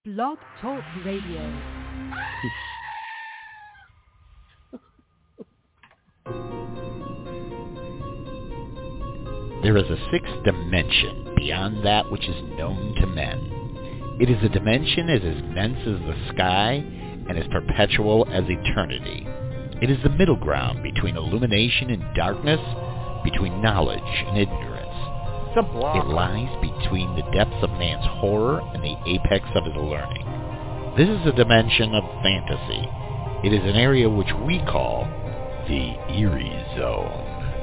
Blog Talk Radio. There is a sixth dimension beyond that which is known to men. It is a dimension as immense as the sky and as perpetual as eternity. It is the middle ground between illumination and darkness, between knowledge and ignorance. It lies between the depths of man's horror and the apex of his learning. This is a dimension of fantasy. It is an area which we call the Eerie Zone.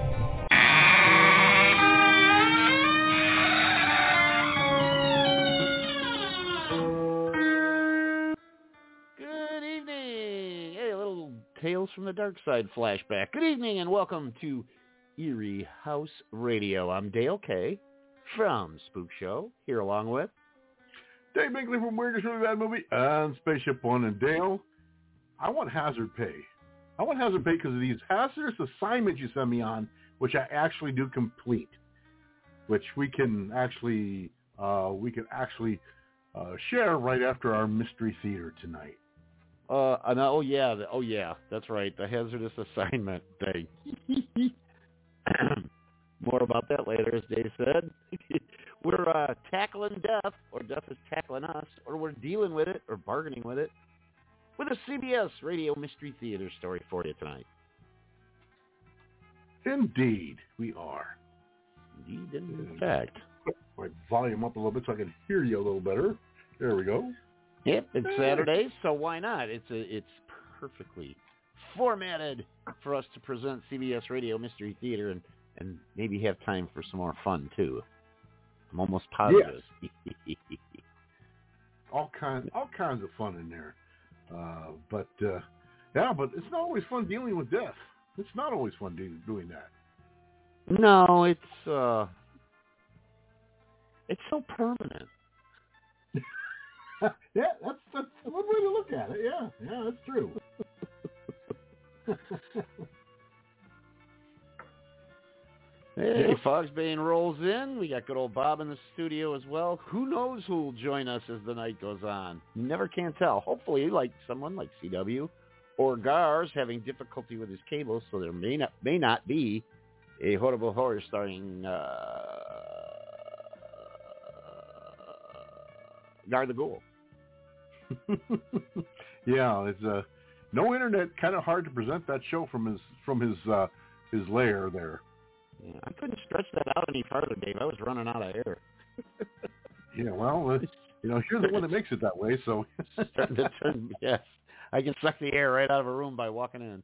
Good evening. Hey, a little Tales from the Dark Side flashback. Good evening and welcome to Eerie House Radio. I'm Dale K. from Spook Show, here along with Dave Binkley from Weirdest Really Bad Movie and Spaceship One. And Dale, I want hazard pay. I want hazard pay because of these hazardous assignments you send me on, which I actually do complete, which we can actually share right after our Mystery Theater tonight. Oh yeah, that's right. The hazardous assignment day. More about that later, as Dave said. We're tackling death, or death is tackling us, or we're dealing with it, or bargaining with it, with a CBS Radio Mystery Theater story for you tonight. Indeed, we are. Indeed, in fact. My volume up a little bit so I can hear you a little better. There we go. Yep, it's Saturday, so why not? It's perfectly formatted for us to present CBS Radio Mystery Theater and maybe have time for some more fun, too. I'm almost positive. Yes. all kinds of fun in there. But it's not always fun dealing with death. It's not always fun doing that. No, it's so permanent. Yeah, that's one way to look at it. Yeah, that's true. Hey, Fogsbane rolls in. We got good old Bob in the studio as well. Who knows who will join us as the night goes on? You never can tell. Hopefully, like someone like CW or Gar's having difficulty with his cables, so there may not be a Horrible Horror starring Gar the Ghoul. Yeah, it's no internet. Kind of hard to present that show from his lair there. Yeah, I couldn't stretch that out any farther, Dave. I was running out of air. Yeah, well, you're the one that makes it that way, so. Yes, I can suck the air right out of a room by walking in.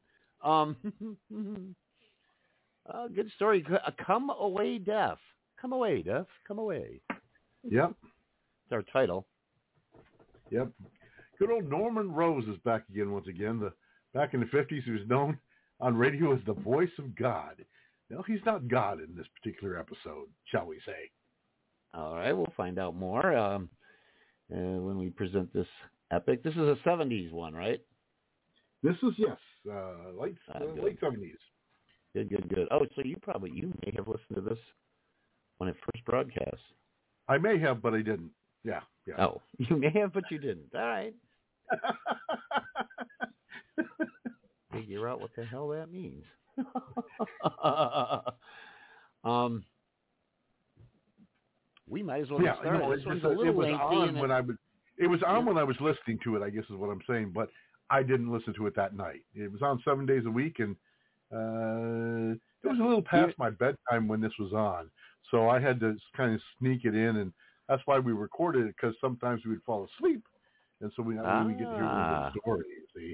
Good story. Come away, deaf. Come away, deaf. Come away. Yep. It's our title. Yep. Good old Norman Rose is back again once again. Back in the 50s, he was known on radio as the voice of God. No, he's not God in this particular episode, shall we say. All right, we'll find out more when we present this epic. This is a 70s one, right? This is, yes, late 70s. Good. Oh, so you may have listened to this when it first broadcast. I may have, but I didn't. Yeah. Oh, you may have, but you didn't. All right. Figure out what the hell that means. We might as well get started. This one's a little lengthy. It was on when I was listening to it, I guess is what I'm saying, but I didn't listen to it that night. It was on 7 days a week, and it was a little past my bedtime when this was on, so I had to kind of sneak it in, and that's why we recorded it, because sometimes we would fall asleep, and so we get to hear the story, you see.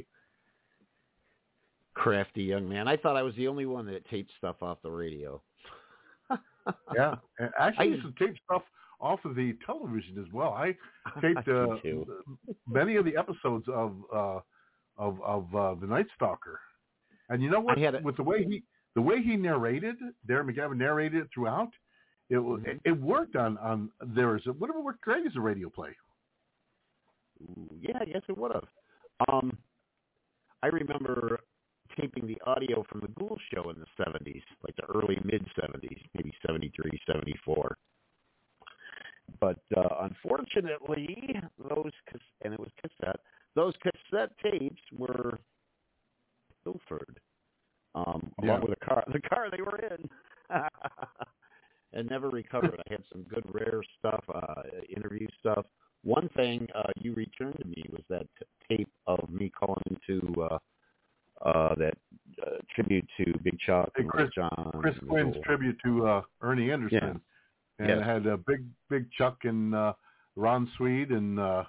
Crafty young man. I thought I was the only one that taped stuff off the radio. Yeah. And actually, I used to tape stuff off of the television as well. I taped many of the episodes of The Night Stalker. And you know what? With the way he narrated, Darren McGavin narrated it throughout, it worked on theirs. It would have worked great as a radio play. Ooh, yeah, I guess it would have. I remember taping the audio from the Ghoul Show in the 70s, like the early mid-70s, maybe 73, 74. But unfortunately, those and it was cassette. Those cassette tapes were pilfered along with the car they were in, and never recovered. I had some good rare stuff, interview stuff. One thing you returned to me was that tape of me calling into that tribute to Big Chuck and Chris John. Chris Quinn's tribute to Ernie Anderson. Yeah. And it had Big Chuck and Ron Swede and I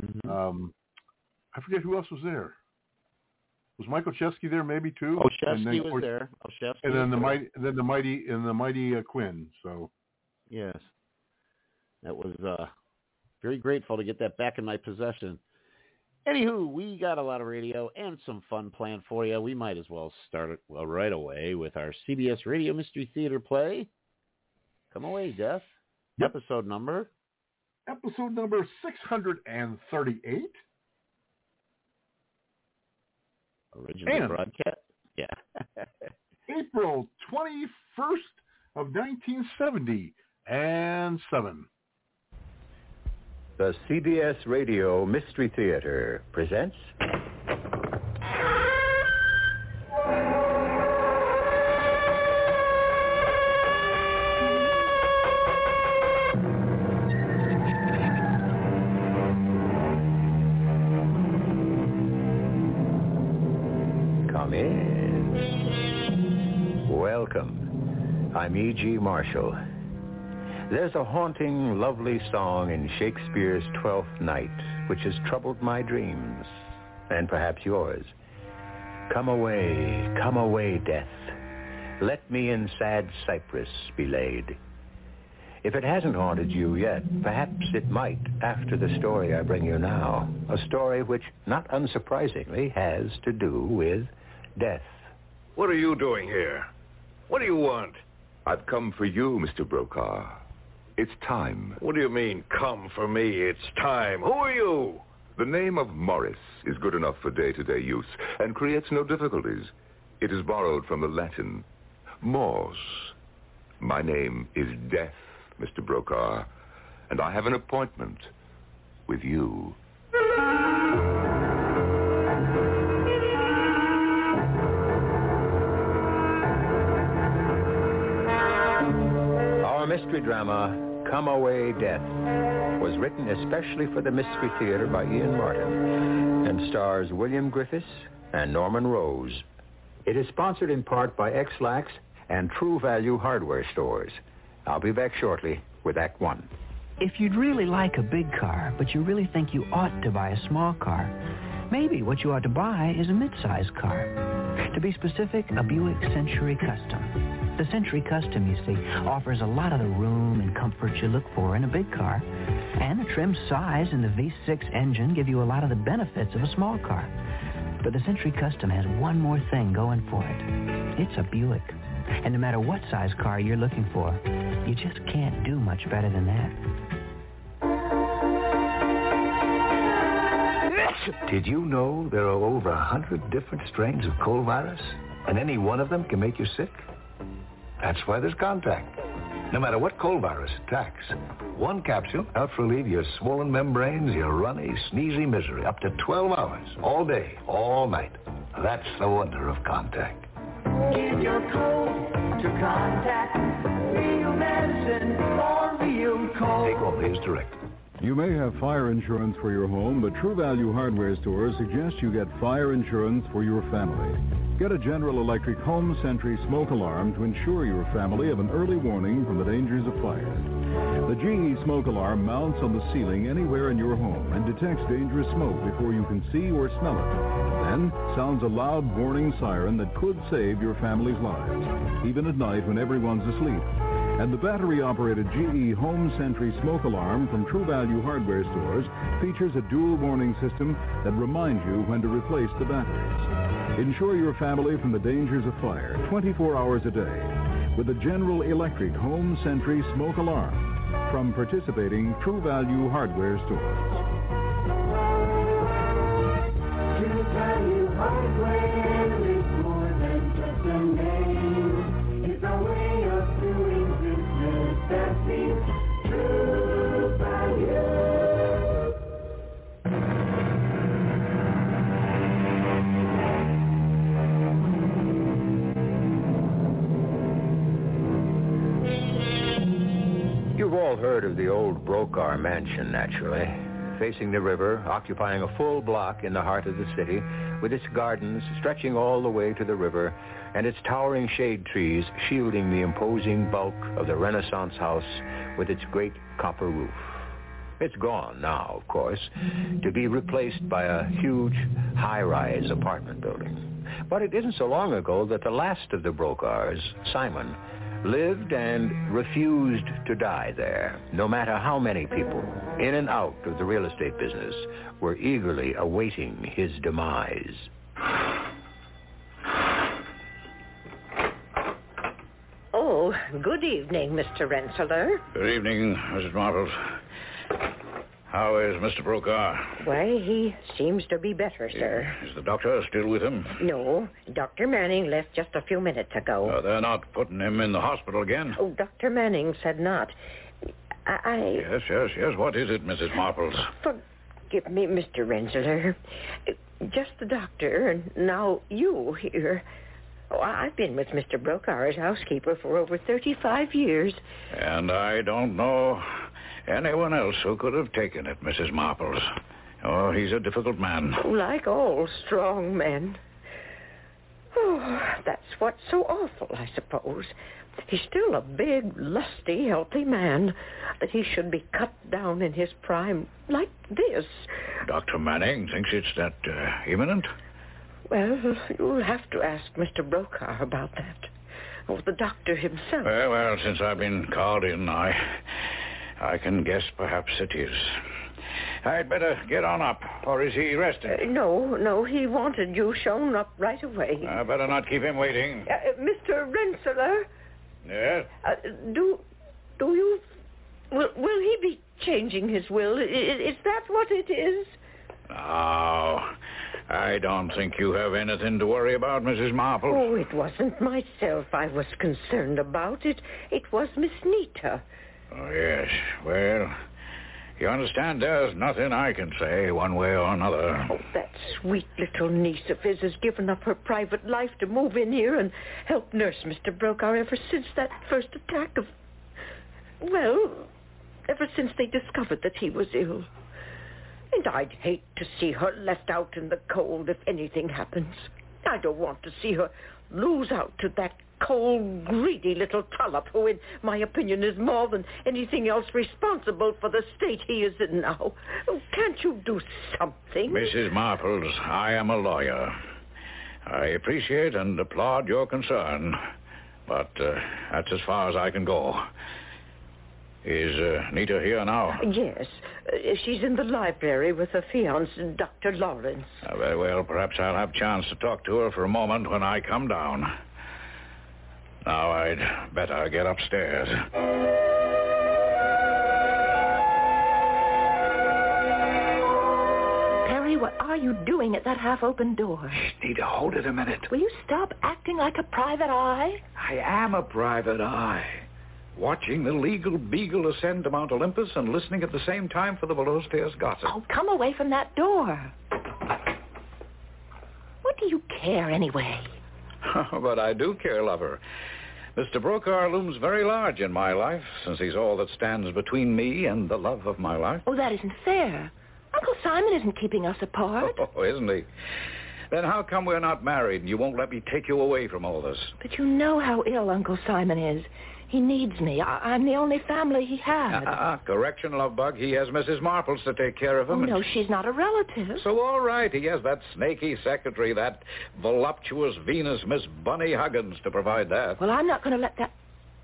forget who else was there. Was Michael Chesky there maybe too? Chesky was there. And then the mighty Quinn. So yes, that was very grateful to get that back in my possession. Anywho, we got a lot of radio and some fun planned for you. We might as well start it right away with our CBS Radio Mystery Theater play. Come away, Death. Yep. Episode number 638. Original broadcast. Yeah. April 21st of 1977. The CBS Radio Mystery Theater presents... Come in. Welcome. I'm E.G. Marshall. There's a haunting, lovely song in Shakespeare's Twelfth Night which has troubled my dreams, and perhaps yours. Come away, death. Let me in sad cypress be laid. If it hasn't haunted you yet, perhaps it might after the story I bring you now. A story which, not unsurprisingly, has to do with death. What are you doing here? What do you want? I've come for you, Mr. Brokaw. It's time. What do you mean, come for me? It's time. Who are you? The name of Morris is good enough for day-to-day use and creates no difficulties. It is borrowed from the Latin, mors. My name is Death, Mr. Brokaw, and I have an appointment with you. Our mystery drama, Come Away, Death, was written especially for the Mystery Theater by Ian Martin and stars William Griffiths and Norman Rose. It is sponsored in part by X-Lax and True Value Hardware Stores. I'll be back shortly with Act One. If you'd really like a big car, but you really think you ought to buy a small car, maybe what you ought to buy is a mid-size car. To be specific, a Buick Century Custom. The Century Custom, you see, offers a lot of the room and comfort you look for in a big car. And the trim size and the V6 engine give you a lot of the benefits of a small car. But the Century Custom has one more thing going for it. It's a Buick. And no matter what size car you're looking for, you just can't do much better than that. Did you know there are over 100 different strains of cold virus? And any one of them can make you sick? That's why there's Contact. No matter what cold virus attacks, one capsule helps relieve your swollen membranes, your runny, sneezy misery up to 12 hours, all day, all night. That's the wonder of Contact. Give your cold to Contact. Real medicine for real cold. Take all these directed. You may have fire insurance for your home, but True Value Hardware Stores suggest you get fire insurance for your family. Get a General Electric Home Sentry smoke alarm to ensure your family of an early warning from the dangers of fire. The GE smoke alarm mounts on the ceiling anywhere in your home and detects dangerous smoke before you can see or smell it. Then sounds a loud warning siren that could save your family's lives, even at night when everyone's asleep. And the battery-operated GE Home Sentry smoke alarm from True Value Hardware Stores features a dual warning system that reminds you when to replace the batteries. Ensure your family from the dangers of fire 24 hours a day with the General Electric Home Sentry smoke alarm from participating True Value Hardware Stores. True Value Hardware is more than just a name. It's a way of doing business that means True Value. heard of the old Brokaw mansion, naturally. Facing the river, occupying a full block in the heart of the city, with its gardens stretching all the way to the river, and its towering shade trees shielding the imposing bulk of the Renaissance house with its great copper roof. It's gone now, of course, to be replaced by a huge, high-rise apartment building. But it isn't so long ago that the last of the Brokaws, Simon, lived and refused to die there, no matter how many people, in and out of the real estate business, were eagerly awaiting his demise. Oh, good evening, Mr. Rensselaer. Good evening, Mrs. Marples. How is Mr. Brokaw? Why, he seems to be better, sir. Is the doctor still with him? No, Dr. Manning left just a few minutes ago. They're not putting him in the hospital again? Oh, Dr. Manning said not. Yes. What is it, Mrs. Marples? Forgive me, Mr. Rensselaer. Just the doctor, and now you here. Oh, I've been with Mr. Brokaw as housekeeper for over 35 years. And I don't know anyone else who could have taken it, Mrs. Marples. Oh, he's a difficult man. Like all strong men. Oh, that's what's so awful, I suppose. He's still a big, lusty, healthy man. That he should be cut down in his prime like this. Dr. Manning thinks it's that imminent? Well, you'll have to ask Mr. Brokaw about that. Or the doctor himself. Well, since I've been called in, I can guess perhaps it is. I'd better get on up, or is he resting? No, he wanted you shown up right away. I better not keep him waiting. Mr. Rensselaer? Yes? Will he be changing his will? Is that what it is? No, I don't think you have anything to worry about, Mrs. Marple. Oh, it wasn't myself I was concerned about. It was Miss Nita. Oh, yes. Well, you understand there's nothing I can say one way or another. Oh, that sweet little niece of his has given up her private life to move in here and help nurse Mr. Brokaw ever since that first attack of... Well, ever since they discovered that he was ill. And I'd hate to see her left out in the cold if anything happens. I don't want to see her lose out to that cold, greedy little trollop who, in my opinion, is more than anything else responsible for the state he is in now. Oh, can't you do something? Mrs. Marples, I am a lawyer. I appreciate and applaud your concern, but that's as far as I can go. Is Nita here now? Yes. She's in the library with her fiancé, Dr. Lawrence. Very well. Perhaps I'll have a chance to talk to her for a moment when I come down. Now I'd better get upstairs. Perry, what are you doing at that half-open door? Shh, Nita, hold it a minute. Will you stop acting like a private eye? I am a private eye. Watching the legal beagle ascend to Mount Olympus and listening at the same time for the below-stairs gossip. Oh, come away from that door. What do you care, anyway? But I do care, lover. Mr. Brokaw looms very large in my life, since he's all that stands between me and the love of my life. Oh, that isn't fair. Uncle Simon isn't keeping us apart. Oh, isn't he? Then how come we're not married and you won't let me take you away from all this? But you know how ill Uncle Simon is. He needs me. I'm the only family he had. Correction, love bug. He has Mrs. Marples to take care of him. Oh, no, she's not a relative. So, all right, he has that snaky secretary, that voluptuous Venus, Miss Bunny Huggins, to provide that. Well, I'm not going to let that...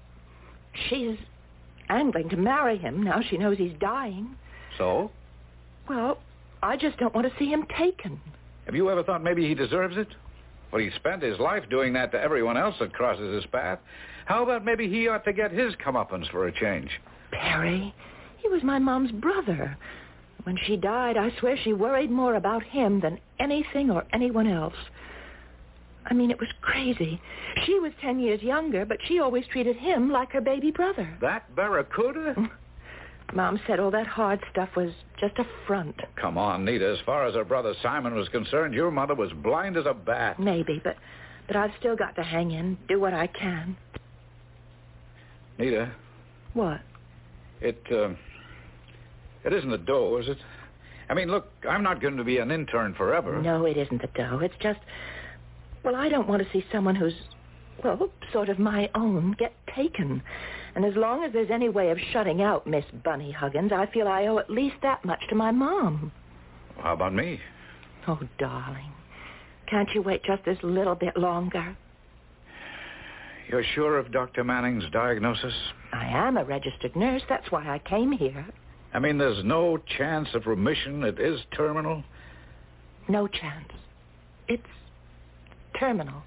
I'm going to marry him now she knows he's dying. So? Well, I just don't want to see him taken. Have you ever thought maybe he deserves it? Well, he spent his life doing that to everyone else that crosses his path. How about maybe he ought to get his comeuppance for a change? Perry, he was my mom's brother. When she died, I swear she worried more about him than anything or anyone else. I mean, it was crazy. She was 10 years younger, but she always treated him like her baby brother. That barracuda? Mom said all that hard stuff was just a front. Come on, Nita. As far as her brother Simon was concerned, your mother was blind as a bat. Maybe, but I've still got to hang in, do what I can. Nita. What? It isn't the dough, is it? I mean, look, I'm not going to be an intern forever. No, it isn't the dough. It's just, well, I don't want to see someone who's, well, sort of my own get taken. And as long as there's any way of shutting out Miss Bunny Huggins, I feel I owe at least that much to my mom. How about me? Oh, darling, can't you wait just this little bit longer? You're sure of Dr. Manning's diagnosis? I am a registered nurse. That's why I came here. I mean, there's no chance of remission. It is terminal? No chance. It's terminal.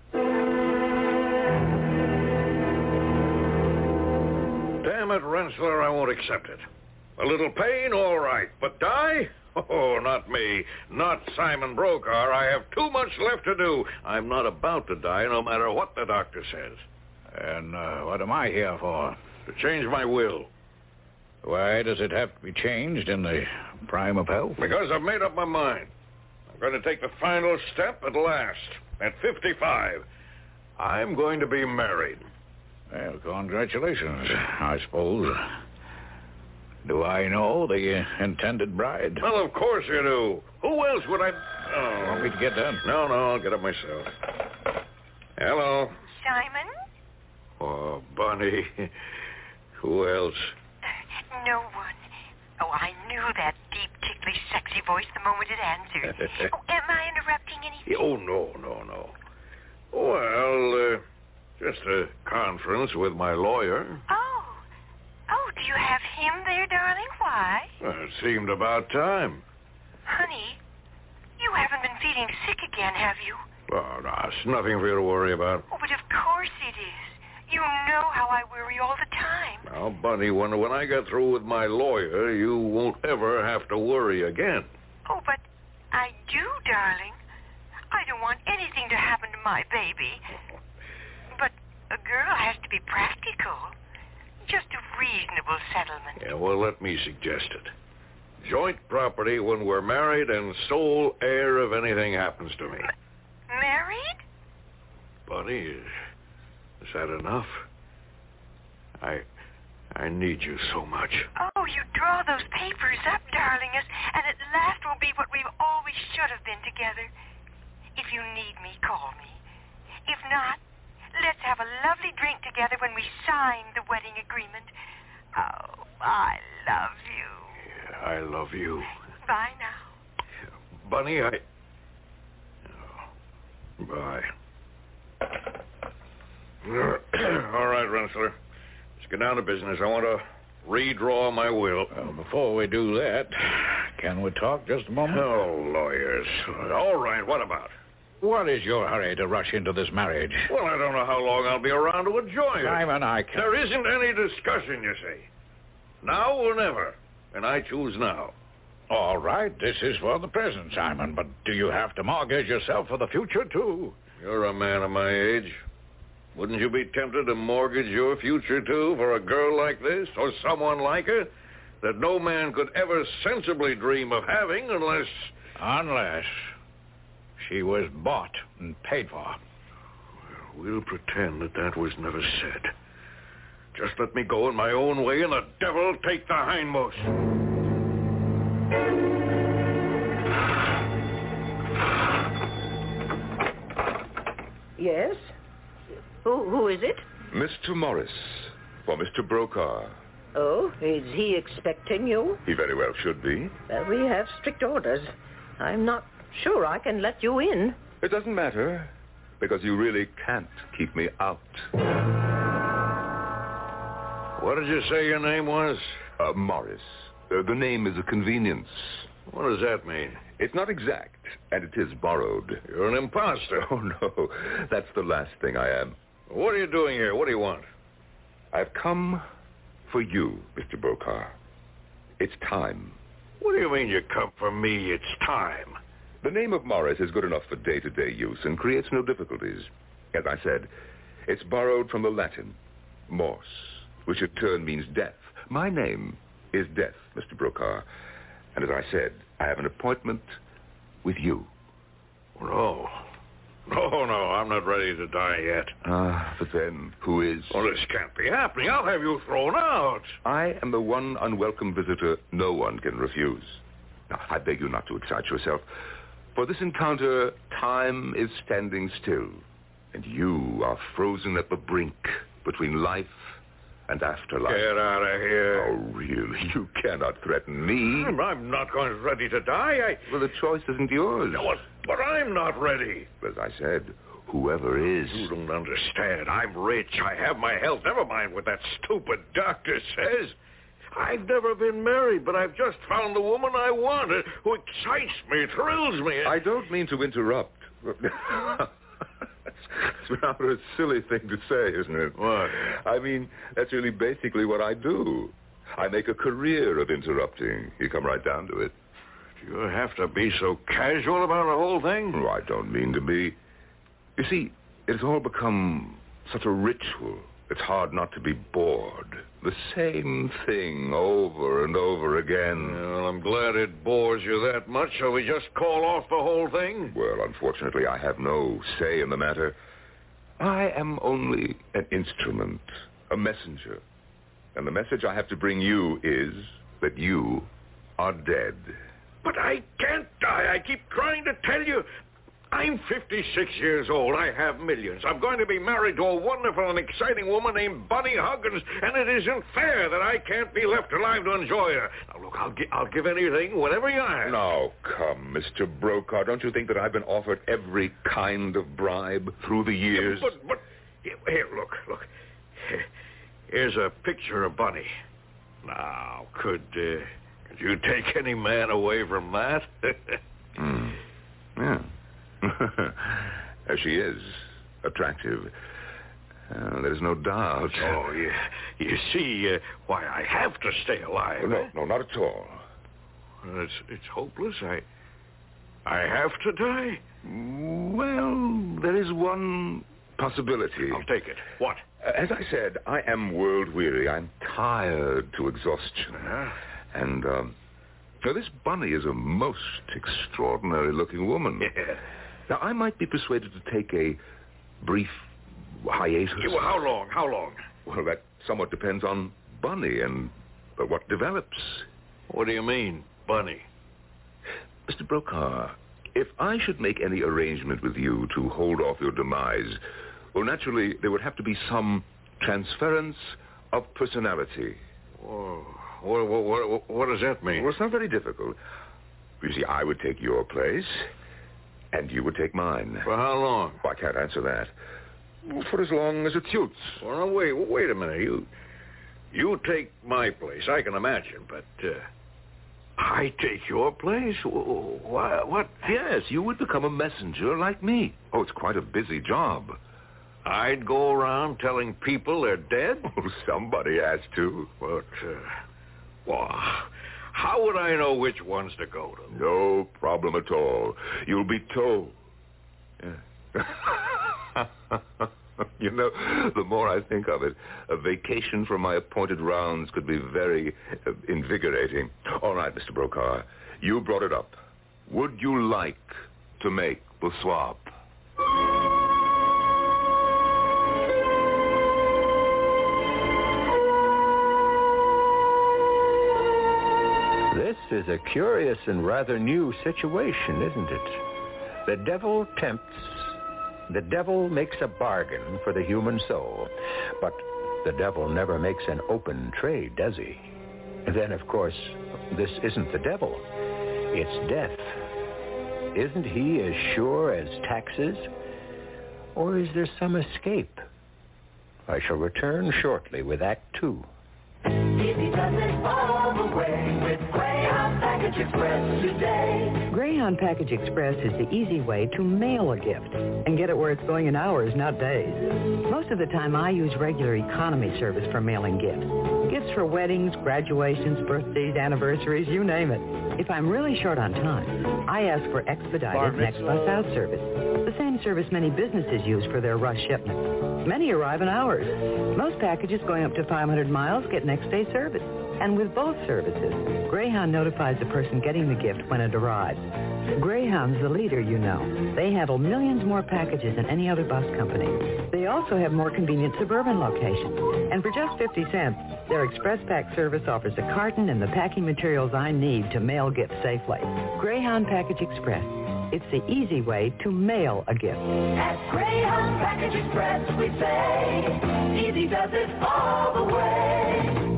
Damn it, Rensselaer, I won't accept it. A little pain, all right. But die? Oh, not me. Not Simon Brokaw. I have too much left to do. I'm not about to die, no matter what the doctor says. And what am I here for? To change my will. Why does it have to be changed in the prime of health? Because I've made up my mind. I'm going to take the final step at last. At 55. I'm going to be married. Well, congratulations, I suppose. Do I know the intended bride? Well, of course you do. Who else would I... Oh. Want me to get done? No, I'll get up myself. Hello. Simon? Oh, Bunny. Who else? No one. Oh, I knew that deep, ticklish, sexy voice the moment it answered. Oh, am I interrupting anything? Oh, no. Well, just a conference with my lawyer. Oh, do you have him there, darling? Why? Well, it seemed about time. Honey, you haven't been feeling sick again, have you? Oh, no, it's nothing for you to worry about. Oh, but of course it is. You know how I worry all the time. Now, Bunny, when I get through with my lawyer, you won't ever have to worry again. Oh, but I do, darling. I don't want anything to happen to my baby. But a girl has to be practical. Just a reasonable settlement. Yeah, well, let me suggest it. Joint property when we're married and sole heir if anything happens to me. Married? Bunny, is that enough? I need you so much. Oh, you draw those papers up, darling, and at last we'll be what we always should have been together. If you need me, call me. If not, let's have a lovely drink together when we sign the wedding agreement. Oh, I love you. Yeah, I love you. Bye now. Bunny, Bye. All right, Rensselaer. Let's get down to business. I want to redraw my will. Well, before we do that, can we talk just a moment? Oh, lawyers. All right, what about? What is your hurry to rush into this marriage? Well, I don't know how long I'll be around to enjoy it. Simon, I can't. There isn't any discussion, you see. Now or never. And I choose now. All right, this is for the present, Simon, but do you have to mortgage yourself for the future, too? You're a man of my age. Wouldn't you be tempted to mortgage your future, too, for a girl like this, or someone like her, that no man could ever sensibly dream of having unless... Unless she was bought and paid for. We'll pretend that was never said. Just let me go in my own way, and the devil take the hindmost. Yes? Who is it? Mr. Morris, for Mr. Brokaw. Oh, is he expecting you? He very well should be. We have strict orders. I'm not sure I can let you in. It doesn't matter, because you really can't keep me out. What did you say your name was? Morris. The name is a convenience. What does that mean? It's not exact, and it is borrowed. You're an imposter. Oh, no. That's the last thing I am. What are you doing here? What do you want? I've come for you, Mr. Brokaw. It's time. What do you mean you come for me? It's time. The name of Morris is good enough for day-to-day use and creates no difficulties. As I said, it's borrowed from the Latin, mors, which in turn means death. My name is Death, Mr. Brokaw. And as I said, I have an appointment with you. No. Oh, no, I'm not ready to die yet. But then, who is? Well, this can't be happening. I'll have you thrown out. I am the one unwelcome visitor no one can refuse. Now, I beg you not to excite yourself. For this encounter, time is standing still, and you are frozen at the brink between life and afterlife. Get out of here. Oh, really? You cannot threaten me. I'm not going ready to die. Well, the choice isn't yours. No, but I'm not ready. As I said, whoever is... You don't understand. I'm rich. I have my health. Never mind what that stupid doctor says. I've never been married, but I've just found the woman I wanted, who excites me, thrills me. I don't mean to interrupt. It's rather a silly thing to say, isn't it? What? I mean, that's really basically what I do. I make a career of interrupting. You come right down to it. Do you have to be so casual about the whole thing? Oh, I don't mean to be. You see, it's all become such a ritual. It's hard not to be bored. The same thing over and over again. Well, I'm glad it bores you that much. Shall we just call off the whole thing? Well, unfortunately, I have no say in the matter. I am only an instrument, a messenger. And the message I have to bring you is that you are dead. But I can't die. I keep trying to tell you. I'm 56 years old. I have millions. I'm going to be married to a wonderful and exciting woman named Bunny Huggins, and it isn't fair that I can't be left alive to enjoy her. Now, look, I'll give anything, whatever you ask. Now, come, Mr. Brokaw. Don't you think that I've been offered every kind of bribe through the years? But here, look. Here's a picture of Bunny. Now, could you take any man away from that? Yeah. She is attractive. There's no doubt. Oh, you see why I have to stay alive. No, not at all. It's hopeless. I have to die. Well, there is one possibility. I'll take it. What? As I said, I am world-weary. I'm tired to exhaustion. And, this Bunny is a most extraordinary-looking woman. Yeah. Now, I might be persuaded to take a brief hiatus. Yeah, well, how long? Well, that somewhat depends on Bunny and what develops. What do you mean, Bunny? Mr. Brokaw, if I should make any arrangement with you to hold off your demise, well, naturally, there would have to be some transference of personality. Whoa. What does that mean? Well, it's not very difficult. You see, I would take your place, and you would take mine. For how long? Well, I can't answer that. For as long as it suits. Well, no, wait a minute. You take my place, I can imagine, but I take your place? What? Yes, you would become a messenger like me. Oh, it's quite a busy job. I'd go around telling people they're dead? Well, somebody has to. But, how would I know which ones to go to? No problem at all. You'll be told. Yeah. You know, the more I think of it, a vacation from my appointed rounds could be very invigorating. All right, Mr. Brokaw, you brought it up. Would you like to make the swap? This is a curious and rather new situation, isn't it? The devil tempts. The devil makes a bargain for the human soul. But the devil never makes an open trade, does he? Then, of course, this isn't the devil. It's death. Isn't he as sure as taxes? Or is there some escape? I shall return shortly with Act 2. Easy does it all the way with Greyhound Package Express today. Greyhound Package Express is the easy way to mail a gift and get it where it's going in hours, not days. Most of the time, I use regular economy service for mailing gifts. Gifts for weddings, graduations, birthdays, anniversaries, you name it. If I'm really short on time, I ask for expedited next bus out service, the same service many businesses use for their rush shipments. Many arrive in hours. Most packages going up to 500 miles get next-day service. And with both services, Greyhound notifies the person getting the gift when it arrives. Greyhound Greyhound's the leader, you know. They handle millions more packages than any other bus company. They also have more convenient suburban locations. And for just 50 cents, their express pack service offers a carton and the packing materials I need to mail gifts safely. Greyhound Package Express. It's the easy way to mail a gift. At Greyhound Package Express, we say, easy does it all the way.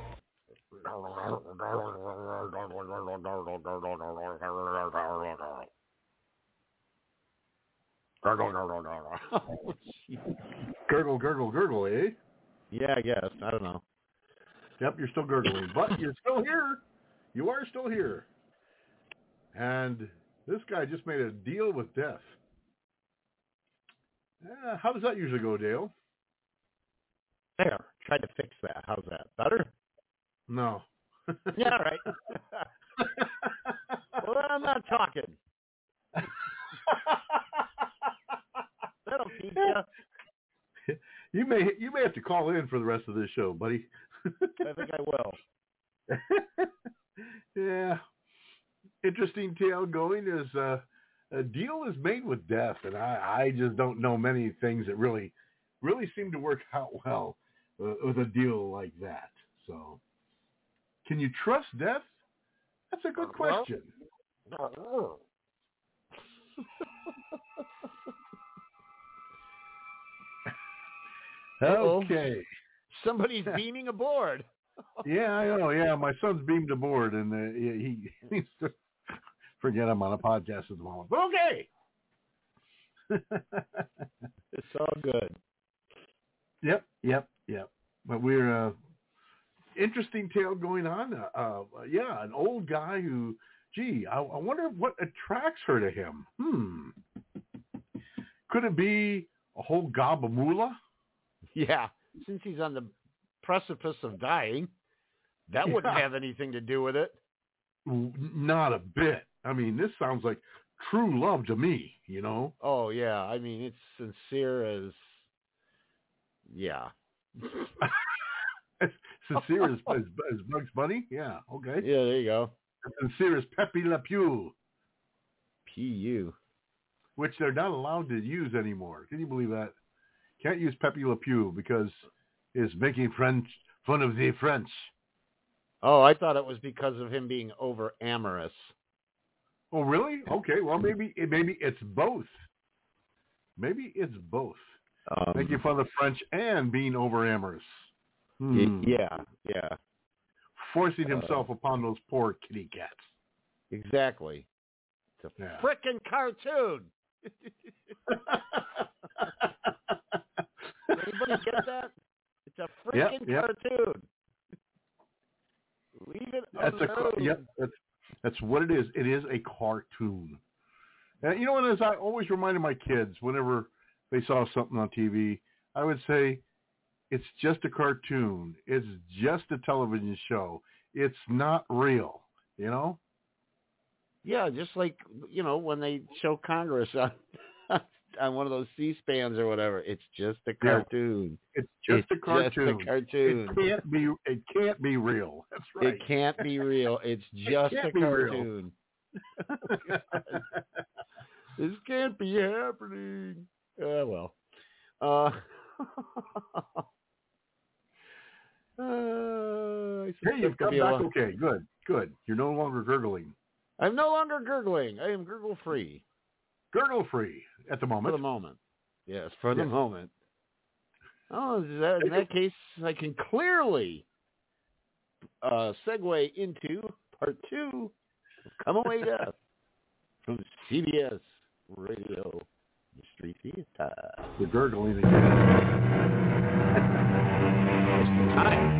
Gurgle, gurgle, gurgle, eh? Yeah, I guess. I don't know. Yep, you're still gurgling, but you're still here. You are still here. And this guy just made a deal with death. How does that usually go, Dale? There. Tried to fix that. How's that? Better? No. Yeah, all right. Well, I'm not talking. That'll teach you. You may have to call in for the rest of this show, buddy. I think I will. Yeah. Interesting tale going is a deal is made with death, and I just don't know many things that really seem to work out well with a deal like that. So, can you trust death? That's a good question. Okay. Somebody's beaming aboard. Yeah, I know. Yeah, my son's beamed aboard, and he needs to forget I'm on a podcast at the moment. But okay. It's all good. Yep. But we're interesting tale going on. An old guy who, I wonder what attracts her to him. Could it be a whole gob of moolah? Yeah, since he's on the precipice of dying, that wouldn't have anything to do with it. Not a bit. I mean, this sounds like true love to me, you know? Oh, yeah. I mean, it's sincere as... Yeah. Sincere as Bugs Bunny? Yeah, okay. Yeah, there you go. Sincere as Pepe Le Pew. P.U. Which they're not allowed to use anymore. Can you believe that? Can't use Pepe Le Pew because it's making fun of the French. Oh, I thought it was because of him being over amorous. Oh, really? Okay, well, maybe it's both. Maybe it's both. Making fun of the French and being over amorous. Yeah. Forcing himself upon those poor kitty cats. Exactly. It's a frickin' cartoon. Anybody get that? It's a frickin' cartoon. Leave it alone. That's what it is. It is a cartoon. And you know what? As I always reminded my kids whenever they saw something on TV, I would say, it's just a cartoon. It's just a television show. It's not real, you know? Yeah, just like, when they show Congress on one of those C-SPANs or whatever. It's just a cartoon. It's just a cartoon. Just a cartoon. It can't be real. That's right. It can't be real. It's just a cartoon. This can't be happening. Well. Hey, you've come back okay. Good. You're no longer gurgling. I'm no longer gurgling. I am gurgle-free. Gurgle-free at the moment. For the moment. Yes, for the moment. Oh, in that case, I can clearly segue into part 2 of Come Away Death from CBS Radio Mystery Theater. The gurgling again. Time.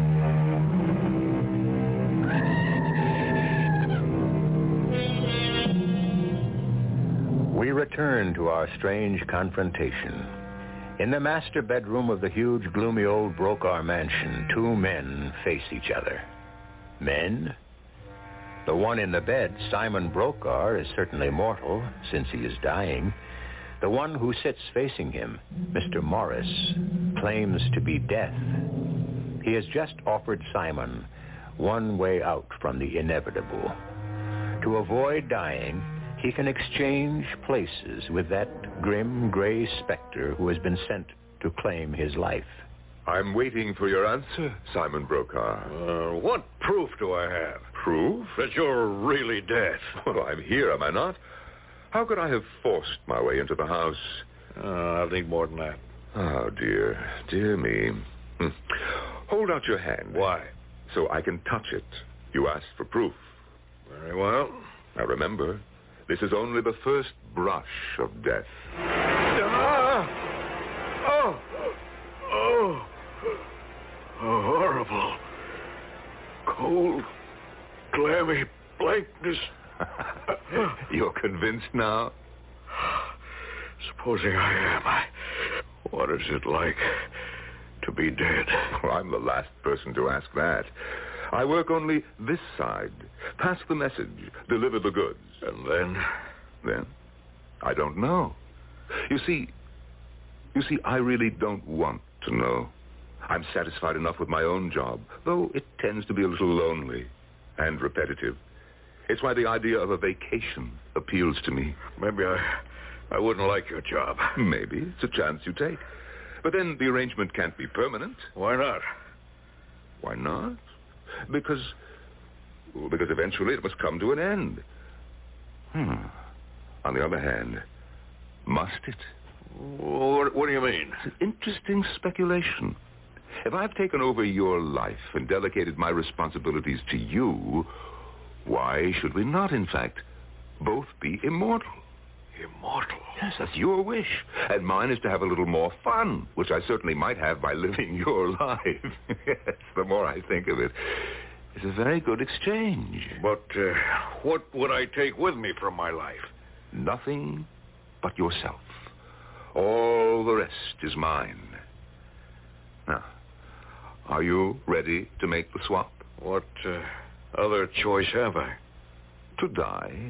We return to our strange confrontation. In the master bedroom of the huge, gloomy old Brokaw mansion, two men face each other. Men? The one in the bed, Simon Brokaw, is certainly mortal, since he is dying. The one who sits facing him, Mr. Morris, claims to be death. He has just offered Simon one way out from the inevitable. To avoid dying, he can exchange places with that grim gray specter who has been sent to claim his life. I'm waiting for your answer, Simon Brokaw. What proof do I have? Proof? That you're really dead. Well, I'm here, am I not? How could I have forced my way into the house? I'll need more than that. Oh, dear. Dear me. Hold out your hand. Why? So I can touch it. You asked for proof. Very well. Now remember, this is only the first brush of death. Horrible. Cold, clammy blankness. You're convinced now? Supposing I am, what is it like to be dead? Well, I'm the last person to ask that. I work only this side. Pass the message. Deliver the goods. And then? Then? I don't know. You see, I really don't want to know. I'm satisfied enough with my own job, though it tends to be a little lonely and repetitive. It's why the idea of a vacation appeals to me. Maybe I wouldn't like your job. Maybe. It's a chance you take. But then the arrangement can't be permanent. Why not? Why not? Because eventually it must come to an end. On the other hand, must it? What do you mean? It's an interesting speculation. If I've taken over your life and delegated my responsibilities to you, why should we not, in fact, both be immortal? Immortal? Yes, that's your wish. And mine is to have a little more fun, which I certainly might have by living your life. Yes, the more I think of it. It's a very good exchange. But what would I take with me from my life? Nothing but yourself. All the rest is mine. Now, are you ready to make the swap? What other choice have I? To die.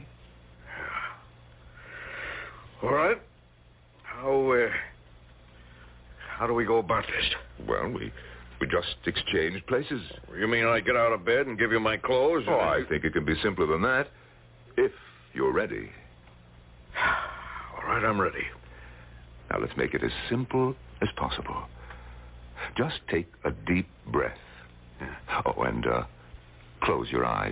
All right. How do we go about this? Well, we just exchange places. You mean I get out of bed and give you my clothes? Oh, I think it can be simpler than that, if you're ready. All right, I'm ready. Now, let's make it as simple as possible. Just take a deep breath. Oh, and close your eyes.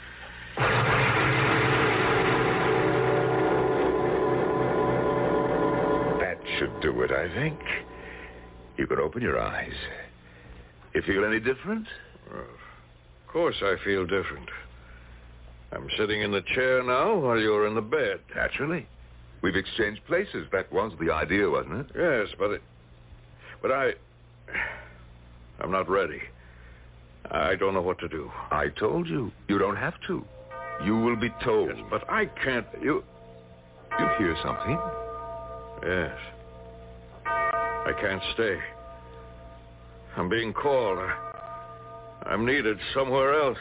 That should do it, I think. You can open your eyes. You feel any different? Of course I feel different. I'm sitting in the chair now while you're in the bed. Naturally. We've exchanged places. That was the idea, wasn't it? Yes, but I'm not ready. I don't know what to do. I told you. You don't have to. You will be told. Yes, but I can't. You hear something? Yes. I can't stay. I'm being called. I'm needed somewhere else.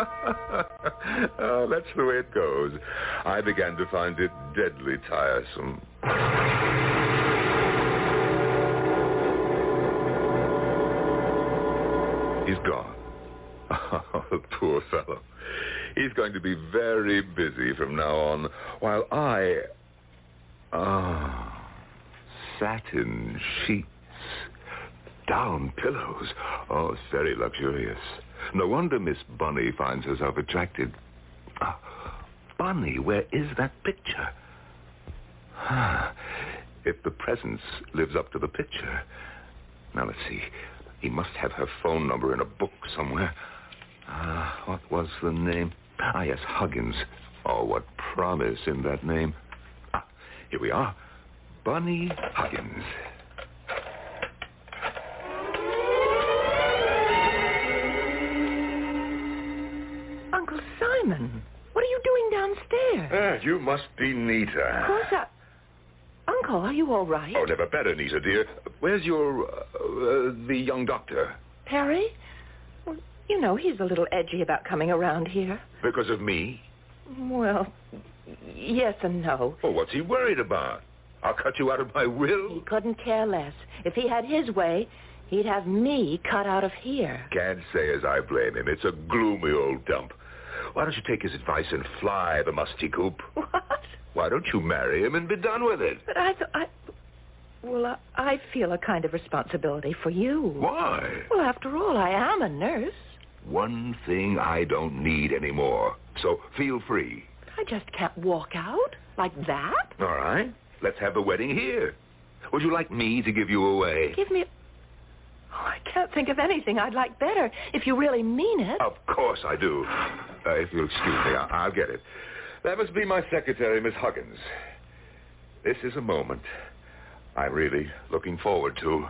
Oh, that's the way it goes. I began to find it deadly tiresome. He's gone. Oh, poor fellow. He's going to be very busy from now on, while satin sheets. Down pillows. Oh, very luxurious. No wonder Miss Bunny finds herself attracted. Bunny, where is that picture? If the presence lives up to the picture. Now, let's see. He must have her phone number in a book somewhere. What was the name? Yes, Huggins. Oh, what promise in that name. Here we are. Bunny Huggins. Uncle Simon, what are you doing downstairs? You must be Nita. Of course Uncle, are you all right? Oh, never better, Nita, dear. Where's the young doctor? Harry? Well, you know, he's a little edgy about coming around here. Because of me? Well, yes and no. Oh, what's he worried about? I'll cut you out of my will? He couldn't care less. If he had his way, he'd have me cut out of here. Can't say as I blame him. It's a gloomy old dump. Why don't you take his advice and fly the musty coop? What? Why don't you marry him and be done with it? But I feel a kind of responsibility for you. Why? Well, after all, I am a nurse. One thing I don't need anymore, so feel free. I just can't walk out like that. All right. Let's have the wedding here. Would you like me to give you away? Give me... Oh, I can't think of anything I'd like better, if you really mean it. Of course I do. If you'll excuse me, I'll get it. That must be my secretary, Miss Huggins. This is a moment I'm really looking forward to.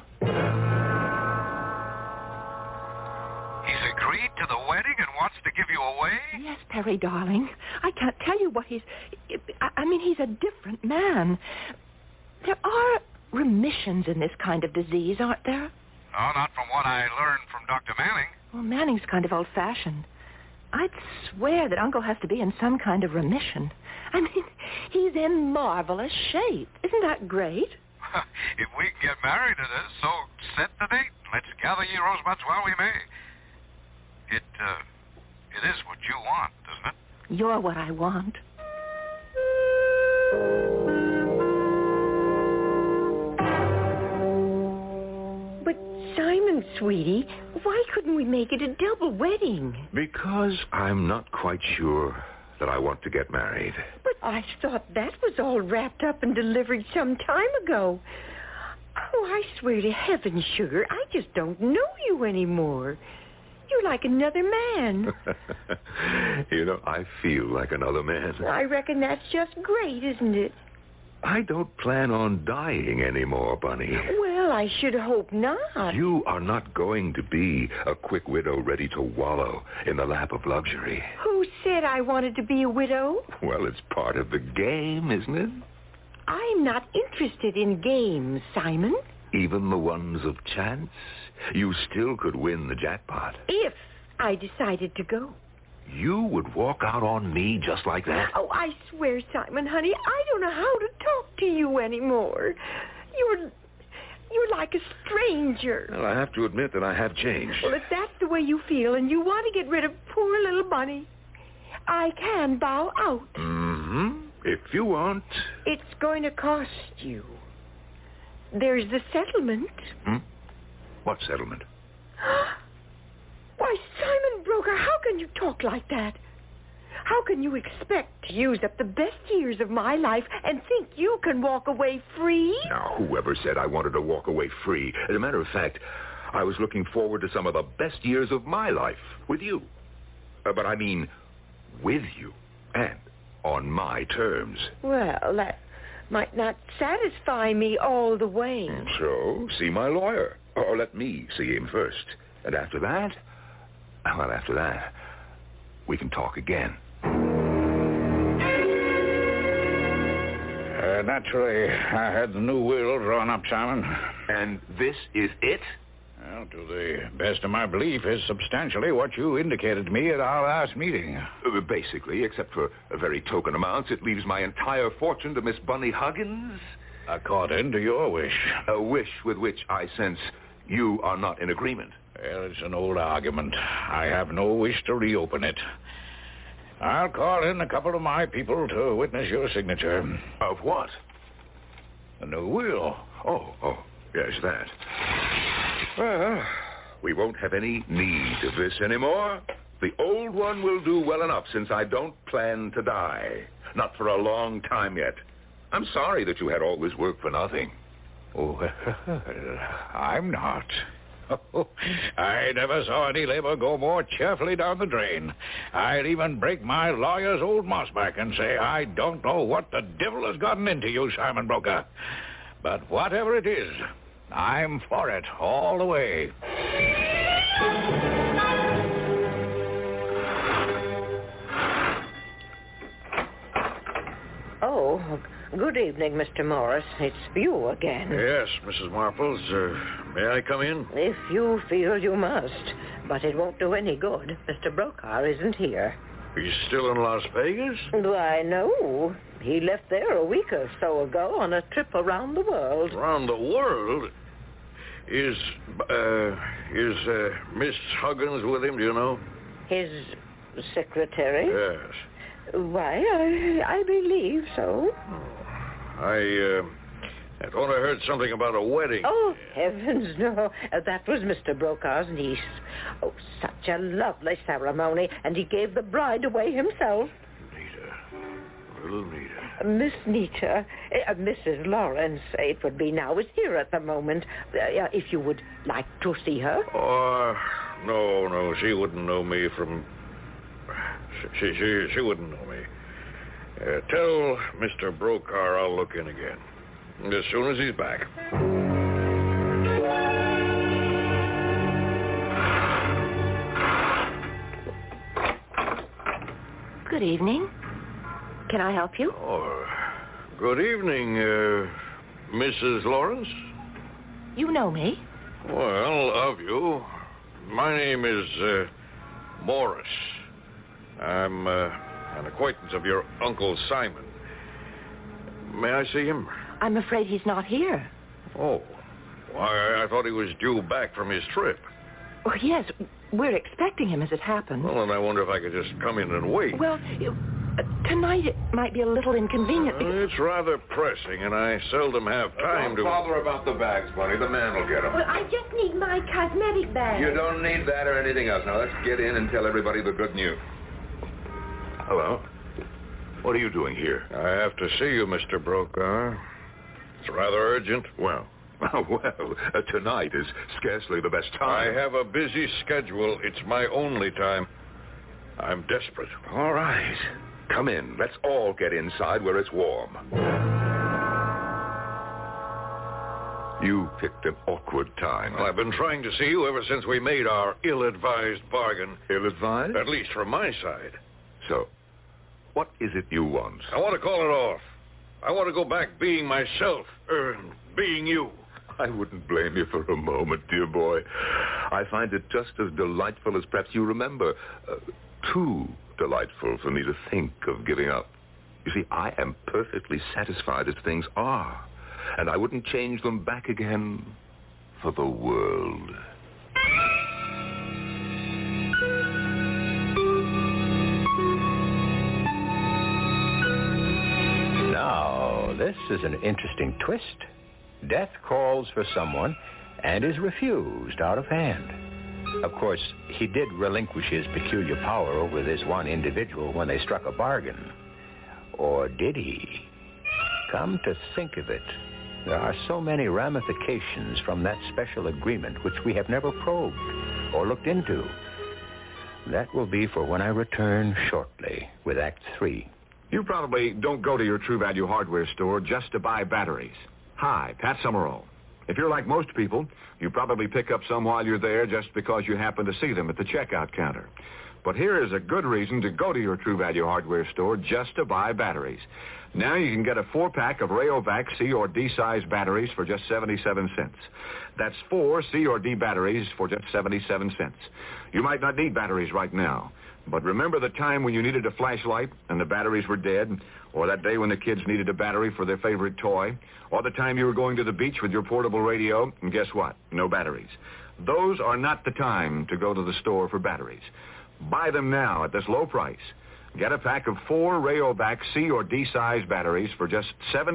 He's agreed to the wedding and wants to give you away? Yes, Perry, darling. I can't tell you what he's... I mean, he's a different man. There are remissions in this kind of disease, aren't there? No, not from what I learned from Dr. Manning. Well, Manning's kind of old-fashioned. I'd swear that Uncle has to be in some kind of remission. I mean, he's in marvelous shape. Isn't that great? If we can get married to this, so set the date. Let's gather ye rosebuds while we may. It is what you want, isn't it? You're what I want. But, Simon, sweetie, why couldn't we make it a double wedding? Because I'm not quite sure that I want to get married. But I thought that was all wrapped up and delivered some time ago. Oh, I swear to heaven, sugar, I just don't know you anymore. You're like another man. You know, I feel like another man. I reckon that's just great, isn't it? I don't plan on dying anymore, Bunny. Well, I should hope not. You are not going to be a quick widow ready to wallow in the lap of luxury. Who said I wanted to be a widow? Well, it's part of the game, isn't it? I'm not interested in games, Simon. Even the ones of chance? You still could win the jackpot. If I decided to go. You would walk out on me just like that? Oh, I swear, Simon, honey, I don't know how to talk to you anymore. You're like a stranger. Well, I have to admit that I have changed. Well, if that's the way you feel and you want to get rid of poor little Bunny, I can bow out. Mm-hmm. If you want. It's going to cost you. There's the settlement. What settlement? Why, Simon Broker, how can you talk like that? How can you expect to use up the best years of my life and think you can walk away free? Now, whoever said I wanted to walk away free? As a matter of fact, I was looking forward to some of the best years of my life with you. But I mean, with you and on my terms. Well, that might not satisfy me all the way. So, see my lawyer. Or let me see him first. And after that, we can talk again. Naturally, I had the new will drawn up, Simon. And this is it? Well, to the best of my belief, is substantially what you indicated to me at our last meeting. Basically, except for very token amounts, it leaves my entire fortune to Miss Bunny Huggins. According to your wish. A wish with which I sense you are not in agreement. Well, it's an old argument. I have no wish to reopen it. I'll call in a couple of my people to witness your signature. Of what? The new will. Oh, yes, that. Well, we won't have any need of this anymore. The old one will do well enough since I don't plan to die. Not for a long time yet. I'm sorry that you had all this work for nothing. Oh, I'm not. I never saw any labor go more cheerfully down the drain. I'd even break my lawyer's old moss back and say, I don't know what the devil has gotten into you, Simon Broker. But whatever it is, I'm for it all the way. Oh, good evening, Mr. Morris. It's you again. Yes, Mrs. Marples. May I come in? If you feel you must. But it won't do any good. Mr. Brokaw isn't here. He's still in Las Vegas? Why, no. He left there a week or so ago on a trip around the world. Around the world? Is Miss Huggins with him, do you know? His secretary? Yes. Why, I believe so. I thought I heard something about a wedding. Oh, heavens, no. That was Mr. Brokaws' niece. Oh, such a lovely ceremony, and he gave the bride away himself. Little Nita. Miss Nita, Mrs. Lawrence, it would be now, is here at the moment. If you would like to see her. Oh, no, she wouldn't know me from... She wouldn't know me. Tell Mr. Brokaw I'll look in again. As soon as he's back. Good evening. Can I help you? Oh, good evening, Mrs. Lawrence. You know me? Well, of you. My name is Morris. I'm an acquaintance of your Uncle Simon. May I see him? I'm afraid he's not here. Oh. Why, I thought he was due back from his trip. Oh, yes. We're expecting him as it happens. Well, then I wonder if I could just come in and wait. Well, tonight it might be a little inconvenient. It's rather pressing, and I seldom have time Don't bother about the bags, Bunny. The man will get them. Well, I just need my cosmetic bag. You don't need that or anything else. Now, let's get in and tell everybody the good news. Hello. What are you doing here? I have to see you, Mr. Brokaw. It's rather urgent. Well, tonight is scarcely the best time. I have a busy schedule. It's my only time. I'm desperate. All right. Come in. Let's all get inside where it's warm. You picked an awkward time. Well, I've been trying to see you ever since we made our ill-advised bargain. Ill-advised? At least from my side. So, what is it you want? I want to call it off. I want to go back being myself, being you. I wouldn't blame you for a moment, dear boy. I find it just as delightful as perhaps you remember. Too delightful for me to think of giving up. You see, I am perfectly satisfied as things are, and I wouldn't change them back again for the world. Now, this is an interesting twist. Death calls for someone and is refused out of hand. Of course, he did relinquish his peculiar power over this one individual when they struck a bargain. Or did he? Come to think of it, there are so many ramifications from that special agreement which we have never probed or looked into. That will be for when I return shortly with Act 3. You probably don't go to your True Value hardware store just to buy batteries. Hi, Pat Summerall. If you're like most people, you probably pick up some while you're there just because you happen to see them at the checkout counter. But here is a good reason to go to your True Value hardware store just to buy batteries. Now you can get a 4-pack of Rayovac C or D size batteries for just 77 cents. That's 4 C or D batteries for just 77 cents. You might not need batteries right now, but remember the time when you needed a flashlight and the batteries were dead, or that day when the kids needed a battery for their favorite toy, or the time you were going to the beach with your portable radio, and guess what? No batteries. Those are not the time to go to the store for batteries. Buy them now at this low price. Get a pack of 4 Rayovac C or D size batteries for just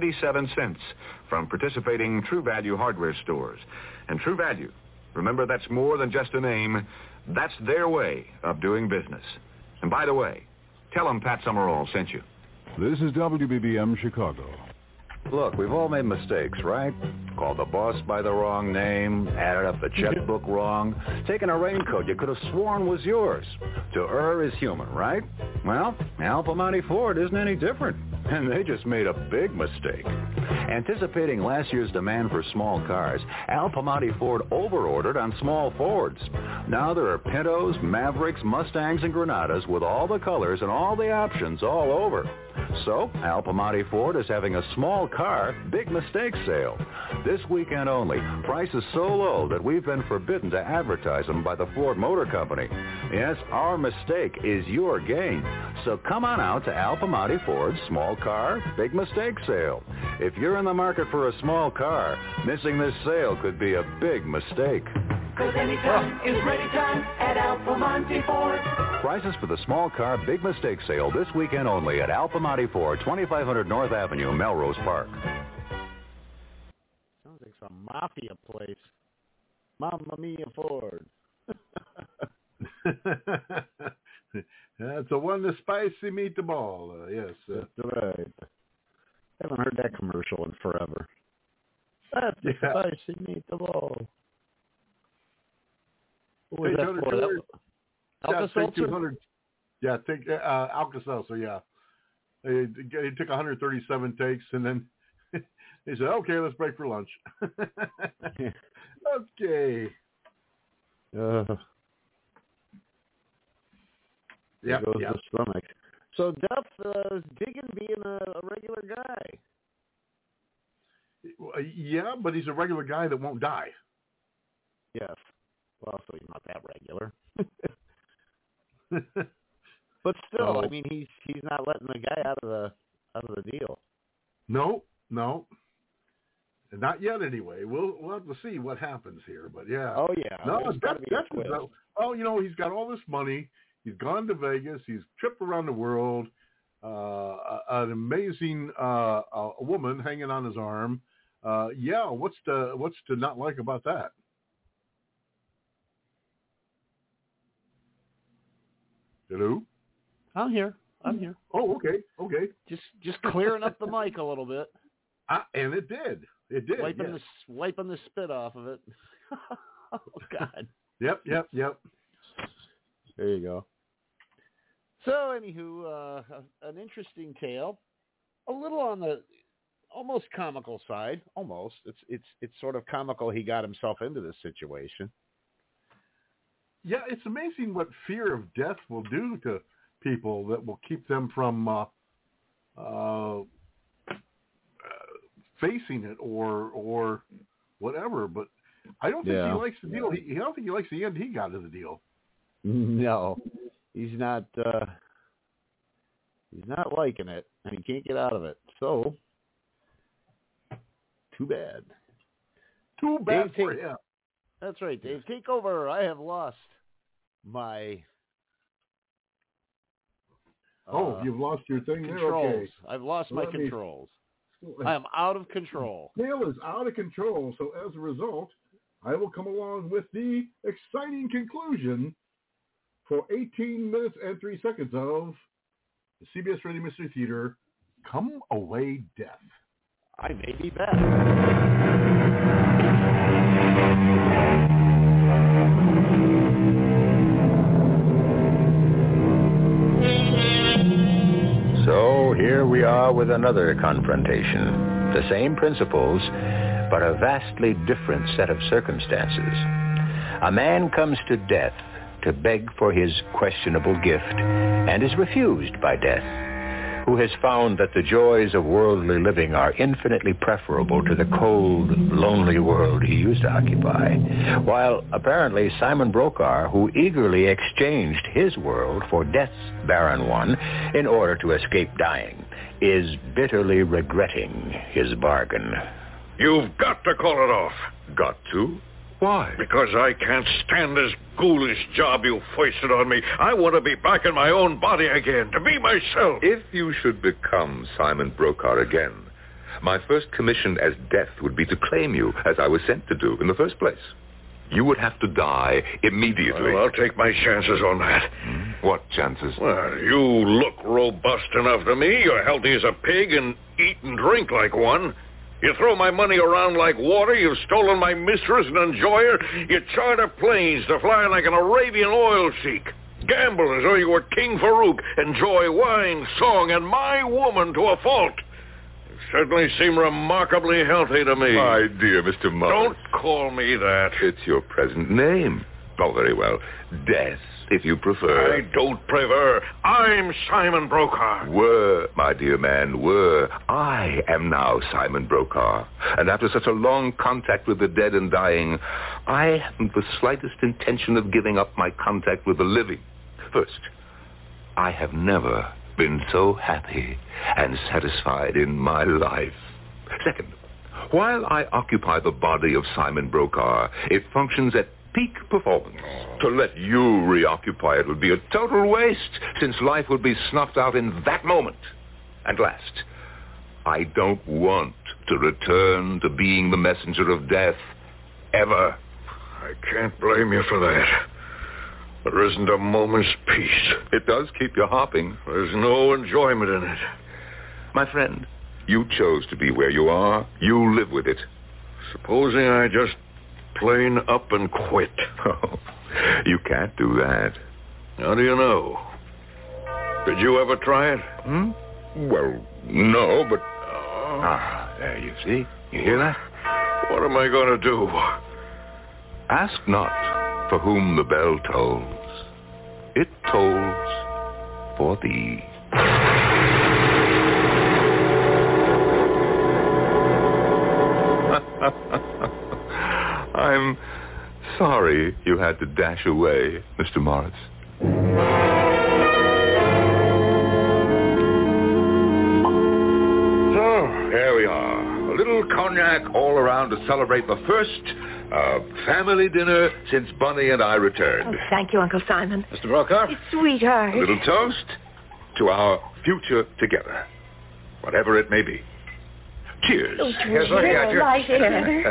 77 cents from participating True Value hardware stores. And True Value, remember, that's more than just a name. That's their way of doing business. And by the way, tell them Pat Summerall sent you. This is WBBM Chicago. Look, we've all made mistakes, right? Called the boss by the wrong name, added up the checkbook wrong, taken a raincoat you could have sworn was yours. To err is human, right? Well, Al Piemonte Ford isn't any different, and they just made a big mistake. Anticipating last year's demand for small cars, Al Piemonte Ford overordered on small Fords. Now there are Pintos, Mavericks, Mustangs, and Granadas with all the colors and all the options all over. So, Al Piemonte Ford is having a small car, big mistake sale. This weekend only, prices so low that we've been forbidden to advertise them by the Ford Motor Company. Yes, our mistake is your gain. So come on out to Al Piemonte Ford's small car, big mistake sale. If you're in the market for a small car, missing this sale could be a big mistake. 'Cause anytime is ready time at Al Piemonte Ford. Prices for the small car big mistake sale this weekend only at Alpamati Ford, 2500 North Avenue, Melrose Park. Sounds like some mafia place. Mamma Mia Ford. That's a one the spicy meatball. Yes. That's right. Haven't heard that commercial in forever. That's the spicy meatball. What was that for? Alka-Seltzer? Yeah, take Alka-Seltzer, yeah. He took 137 takes, and then he said, okay, let's break for lunch. Okay. There goes the stomach. So Duff is digging being a regular guy. Yeah, but he's a regular guy that won't die. Yes. Well, so he's not that regular. But still, I mean, he's not letting the guy out of the deal. No, not yet. Anyway, we'll have to see what happens here. But yeah. Oh yeah. No, he's got all this money. He's gone to Vegas. He's tripped around the world. An amazing a woman hanging on his arm. What's to not like about that? Hello? I'm here. Oh, okay. Just clearing up the mic a little bit. And it did. Wiping the spit off of it. Oh, God. Yep. There you go. So, anywho, an interesting tale. A little on the almost comical side. Almost. It's sort of comical he got himself into this situation. Yeah, it's amazing what fear of death will do to people that will keep them from facing it or whatever. But I don't think he likes the deal. I don't think he likes the end he got of the deal. No, he's not. He's not liking it, and he can't get out of it. So, too bad. Too bad for him. That's right, Dave. Take over. I have lost my... you've lost your thing controls. There? Okay. I've lost my controls. I am out of control. Neil is out of control, so as a result, I will come along with the exciting conclusion for 18 minutes and 3 seconds of the CBS Radio Mystery Theater, Come Away Death. I may be back. So here we are with another confrontation. The same principles, but a vastly different set of circumstances. A man comes to death to beg for his questionable gift and is refused by death, who has found that the joys of worldly living are infinitely preferable to the cold, lonely world he used to occupy, while apparently Simon Brokaw, who eagerly exchanged his world for death's barren one in order to escape dying, is bitterly regretting his bargain. You've got to call it off. Got to? Why? Because I can't stand this ghoulish job you foisted on me. I want to be back in my own body again, to be myself. If you should become Simon Brokaw again, my first commission as Death would be to claim you, as I was sent to do in the first place. You would have to die immediately. Well, I'll take my chances on that. What chances? Well, you look robust enough to me. You're healthy as a pig and eat and drink like one. You throw my money around like water. You've stolen my mistress and enjoyer. You charter planes to fly like an Arabian oil sheik. Gamble as though you were King Farouk. Enjoy wine, song, and my woman to a fault. You certainly seem remarkably healthy to me. My dear Mr. Morris. Don't call me that. It's your present name. Oh, very well. Death, if you prefer. I don't prefer. I'm Simon Brokaw. Were, my dear man, were. I am now Simon Brokaw. And after such a long contact with the dead and dying, I haven't the slightest intention of giving up my contact with the living. First, I have never been so happy and satisfied in my life. Second, while I occupy the body of Simon Brokaw, it functions at peak performance. To let you reoccupy it would be a total waste, since life would be snuffed out in that moment. And last, I don't want to return to being the messenger of death, ever. I can't blame you for that. There isn't a moment's peace. It does keep you hopping. There's no enjoyment in it. My friend, you chose to be where you are. You live with it. Supposing I just plain up and quit. Oh, you can't do that. How do you know? Did you ever try it? Well, no, but... there, you see? You hear that? What am I going to do? Ask not for whom the bell tolls. It tolls for thee. I'm sorry you had to dash away, Mr. Moritz. So, there we are. A little cognac all around to celebrate the first family dinner since Bunny and I returned. Oh, thank you, Uncle Simon. Mr. Brokaw? Sweetheart. A little toast to our future together, whatever it may be. Cheers. Oh, cheers. Right here.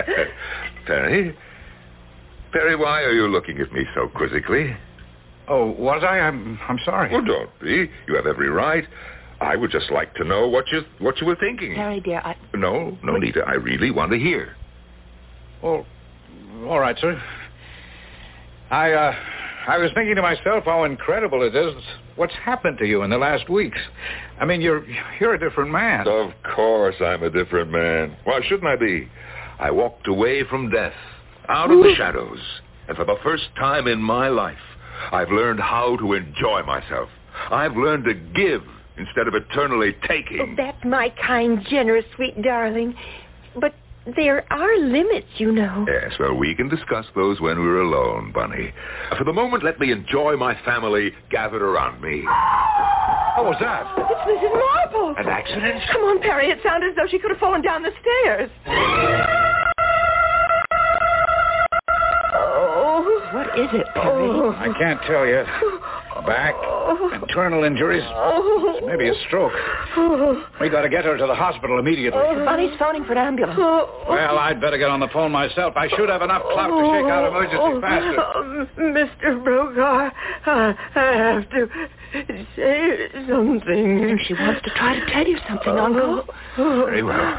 Perry, why are you looking at me so quizzically? Oh, was I? I'm sorry. Well, don't be. You have every right. I would just like to know what you were thinking. Perry, dear, No, Nita. I really want to hear. Well, all right, sir. I was thinking to myself how incredible it is what's happened to you in the last weeks. I mean, you're a different man. Of course I'm a different man. Why shouldn't I be? I walked away from death, out of the shadows. And for the first time in my life, I've learned how to enjoy myself. I've learned to give instead of eternally taking. Oh, that's my kind, generous, sweet darling. But there are limits, you know. Yes, well, we can discuss those when we're alone, Bunny. For the moment, let me enjoy my family gathered around me. What was that? It's Mrs. Marple. An accident? Come on, Perry. It sounded as though she could have fallen down the stairs. Oh. What is it, Perry? I can't tell yet. Back, internal injuries, maybe a stroke. We got to get her to the hospital immediately. Bunny's phoning for an ambulance. Well, I'd better get on the phone myself. I should have enough clout to shake out emergency faster. Mr. Brokaw, I have to say something. I think she wants to try to tell you something, Uncle. Very well.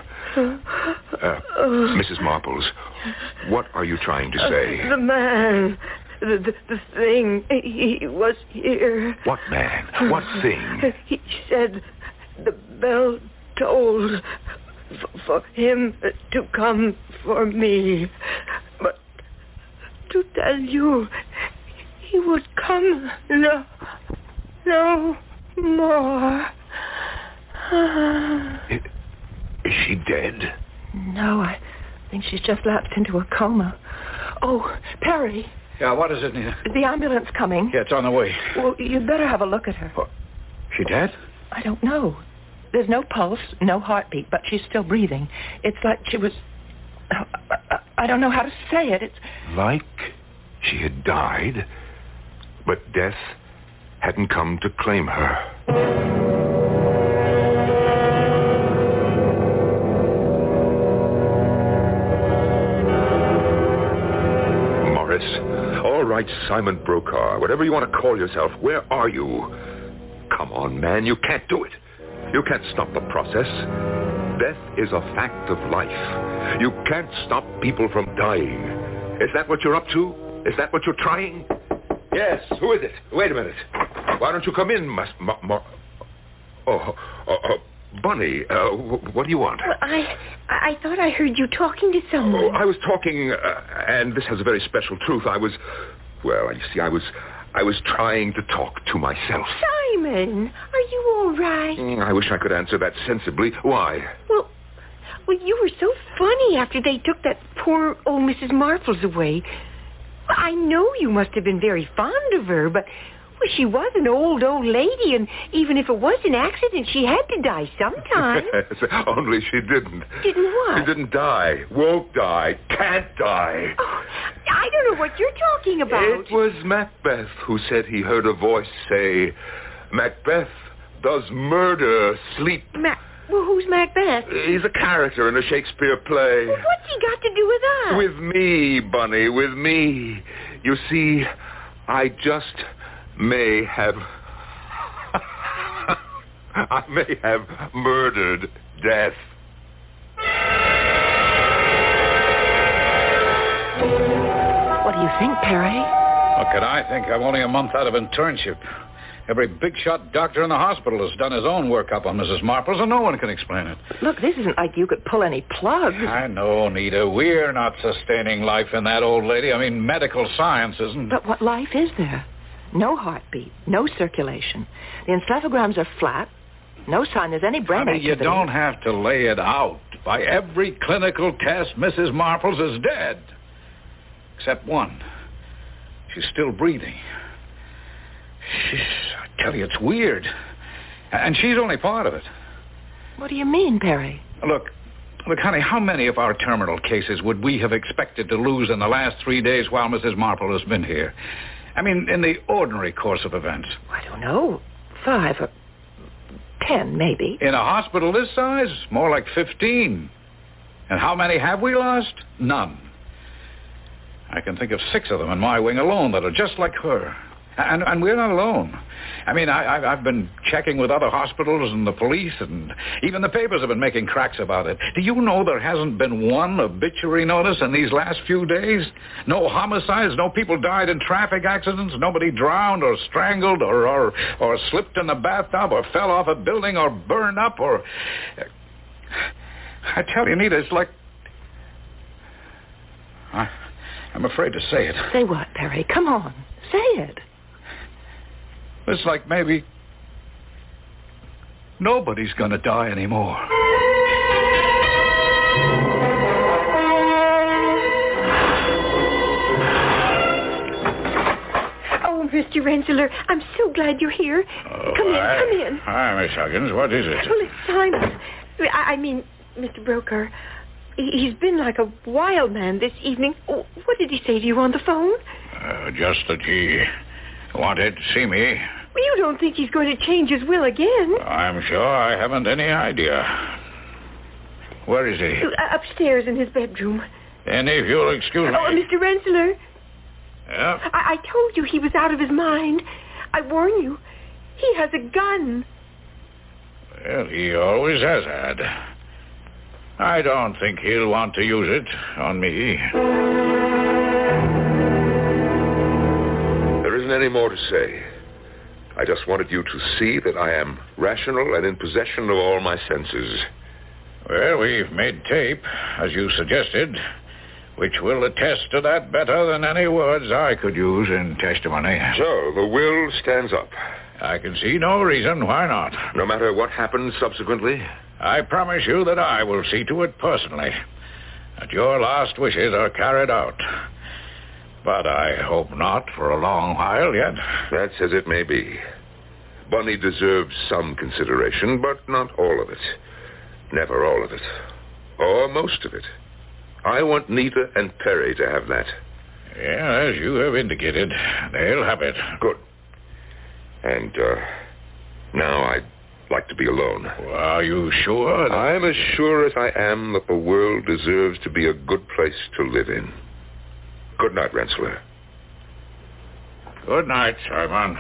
Mrs. Marples, what are you trying to say? The man... The thing, he was here. What man? What thing? He said the bell tolled for him to come for me. But to tell you, he would come no more. Is she dead? No, I think she's just lapsed into a coma. Oh, Perry. Yeah, what is it, Nita? The ambulance coming. Yeah, it's on the way. Well, you'd better have a look at her. What? She dead? I don't know. There's no pulse, no heartbeat, but she's still breathing. It's like she was... I don't know how to say it. It's like she had died, but death hadn't come to claim her. All right, Simon Brokaw, whatever you want to call yourself, where are you? Come on, man, you can't do it. You can't stop the process. Death is a fact of life. You can't stop people from dying. Is that what you're up to? Is that what you're trying? Yes, who is it? Wait a minute. Why don't you come in, Bunny, what do you want? Well, I thought I heard you talking to someone. Oh, I was talking, and this has a very special truth. Well, you see, I was trying to talk to myself. Simon, are you all right? I wish I could answer that sensibly. Why? Well, you were so funny after they took that poor old Mrs. Marples away. I know you must have been very fond of her, but... Well, she was an old lady, and even if it was an accident, she had to die sometime. Only she didn't. Didn't what? She didn't die, won't die, can't die. Oh, I don't know what you're talking about. It was Macbeth who said he heard a voice say, Macbeth, does murder sleep? Well, who's Macbeth? He's a character in a Shakespeare play. Well, what's he got to do with that? With me, Bunny, with me. You see, I just may have... I may have murdered Death. What do you think, Perry? What could I think? I'm only a month out of internship. Every big-shot doctor in the hospital has done his own workup on Mrs. Marples, and no one can explain it. Look, this isn't like you could pull any plugs. I know, Nita. We're not sustaining life in that old lady. I mean, medical science isn't. But what life is there? No heartbeat, no circulation. The encephalograms are flat. No sign there's any brain activity. You don't have to lay it out. By every clinical test, Mrs. Marples is dead. Except one. She's still breathing. I tell you, it's weird. And she's only part of it. What do you mean, Perry? Look, honey, how many of our terminal cases would we have expected to lose in the last 3 days while Mrs. Marple has been here? I mean, in the ordinary course of events. I don't know. 5 or 10, maybe. In a hospital this size, more like 15. And how many have we lost? None. I can think of 6 of them in my wing alone that are just like her. And we're not alone. I mean, I've been checking with other hospitals and the police, and even the papers have been making cracks about it. Do you know there hasn't been one obituary notice in these last few days? No homicides, no people died in traffic accidents, nobody drowned or strangled or slipped in a bathtub or fell off a building or burned up or... I tell you, Nita, it's like... I'm afraid to say it. Say what, Perry? Come on. Say it. It's like maybe nobody's going to die anymore. Oh, Mr. Rensselaer, I'm so glad you're here. Come in. Hi, Miss Huggins. What is it? Well, it's Simon. I mean, Mr. Brokaw. He's been like a wild man this evening. Oh, what did he say to you on the phone? Just that he wanted to see me. Well, you don't think he's going to change his will again? I'm sure I haven't any idea. Where is he? Upstairs in his bedroom. Then if you'll excuse me... Oh, Mr. Rensselaer. Yeah? I told you he was out of his mind. I warn you. He has a gun. Well, he always has had. I don't think he'll want to use it on me. There isn't any more to say. I just wanted you to see that I am rational and in possession of all my senses. Well, we've made tape, as you suggested, which will attest to that better than any words I could use in testimony. So, the will stands up. I can see no reason why not. No matter what happens subsequently? I promise you that I will see to it personally, that your last wishes are carried out. But I hope not for a long while yet. That's as it may be. Bunny deserves some consideration, but not all of it. Never all of it. Or most of it. I want Nita and Perry to have that. Yeah, as you have indicated, they'll have it. Good. And, now I'd like to be alone. Well, are you sure? I'm as sure as I am that the world deserves to be a good place to live in. Good night, Rensselaer. Good night, Simon.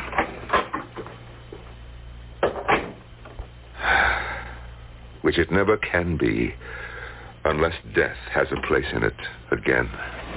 Which it never can be unless death has a place in it again.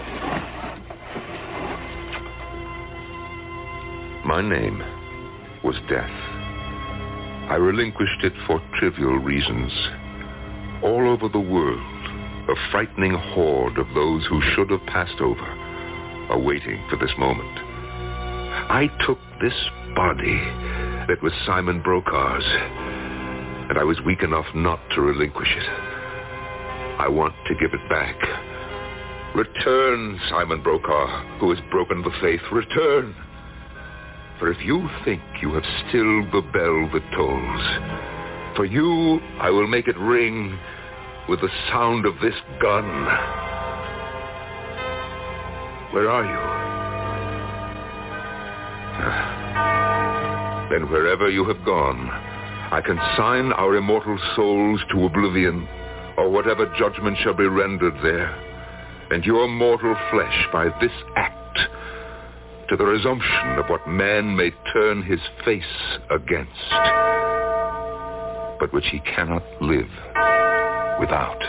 My name was Death. I relinquished it for trivial reasons. All over the world, a frightening horde of those who should have passed over are waiting for this moment. I took this body that was Simon Brokaw's, and I was weak enough not to relinquish it. I want to give it back. Return, Simon Brokaw, who has broken the faith. Return. For if you think you have stilled the bell that tolls, for you I will make it ring with the sound of this gun. Where are you? Then wherever you have gone, I consign our immortal souls to oblivion, or whatever judgment shall be rendered there, and your mortal flesh by this act to the resumption of what man may turn his face against, but which he cannot live without.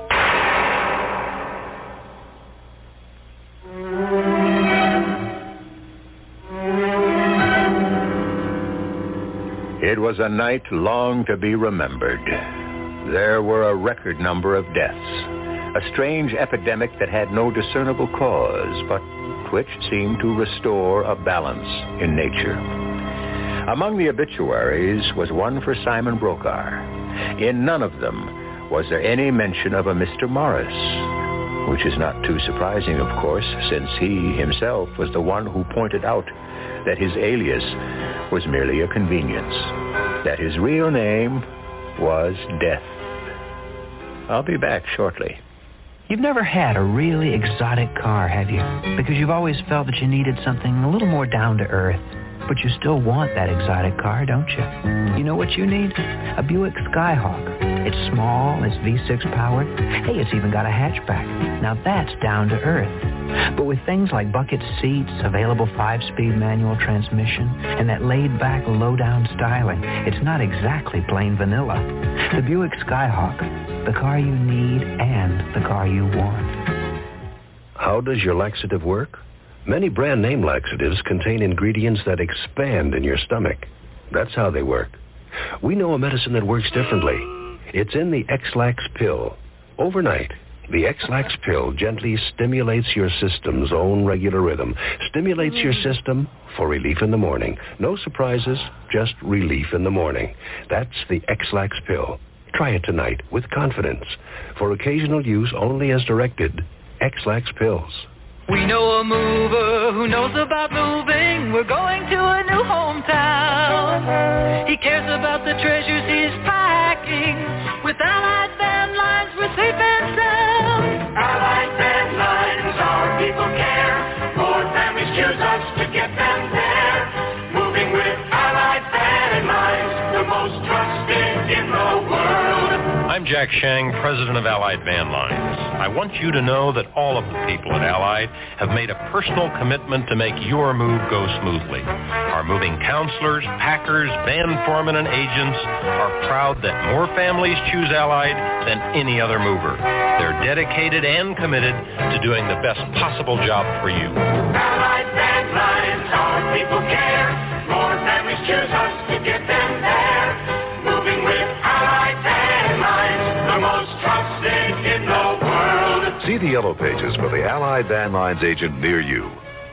It was a night long to be remembered. There were a record number of deaths, a strange epidemic that had no discernible cause, but which seemed to restore a balance in nature. Among the obituaries was one for Simon Brokaw. In none of them was there any mention of a Mr. Morris, which is not too surprising, of course, since he himself was the one who pointed out that his alias was merely a convenience, that his real name was Death. I'll be back shortly. You've never had a really exotic car, have you? Because you've always felt that you needed something a little more down to earth. But you still want that exotic car, don't you? You know what you need? A Buick Skyhawk. It's small, it's V6 powered. Hey, it's even got a hatchback. Now that's down to earth. But with things like bucket seats, available 5-speed manual transmission, and that laid-back, low-down styling, it's not exactly plain vanilla. The Buick Skyhawk, the car you need and the car you want. How does your laxative work? Many brand-name laxatives contain ingredients that expand in your stomach. That's how they work. We know a medicine that works differently. It's in the X-Lax pill. Overnight, the X-Lax pill gently stimulates your system's own regular rhythm, stimulates your system for relief in the morning. No surprises, just relief in the morning. That's the X-Lax pill. Try it tonight with confidence. For occasional use only as directed, X-Lax pills. We know a mover who knows about moving. We're going to a new hometown. He cares about the treasures he's packing. With Allied Van Lines, we're safe and sound. Allied Van Lines, our people care. More families choose us to get them there. Moving with Allied Van Lines, the most trusted in the world. I'm Jack Shang, president of Allied Van Lines. I want you to know that all of the people at Allied have made a personal commitment to make your move go smoothly. Our moving counselors, packers, van foremen, and agents are proud that more families choose Allied than any other mover. They're dedicated and committed to doing the best possible job for you. Allied Van Lines, our people care. More families choose us to get them there. Moving with Allied Van Lines, the most trusted in the world. See the yellow pages for the Allied Van Lines agent near you.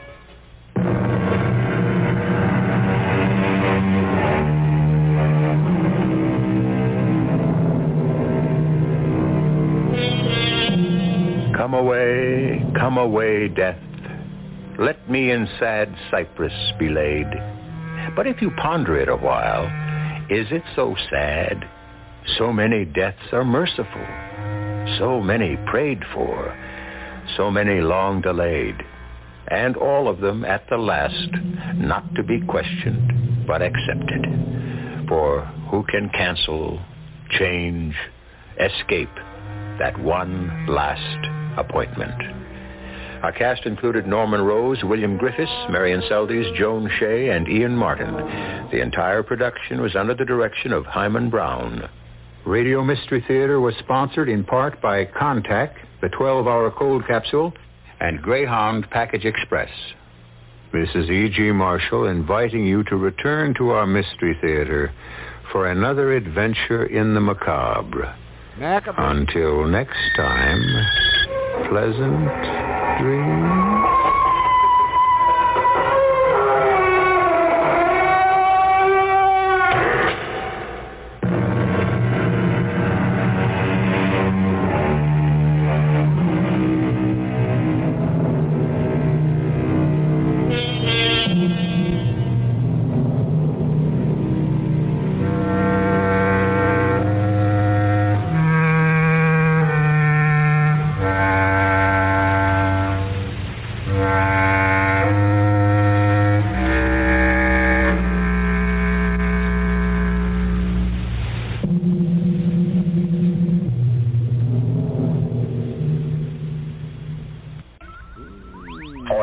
Come away, death. Let me in sad cypress be laid. But if you ponder it a while, is it so sad? So many deaths are merciful. So many prayed for, so many long delayed, and all of them at the last not to be questioned, but accepted. For who can cancel, change, escape that one last appointment? Our cast included Norman Rose, William Griffiths, Marion Seldes, Joan Shea, and Ian Martin. The entire production was under the direction of Hyman Brown. Radio Mystery Theater was sponsored in part by Contact, the 12-hour cold capsule, and Greyhound Package Express. This is E.G. Marshall inviting you to return to our Mystery Theater for another adventure in the macabre. Until next time, pleasant dreams.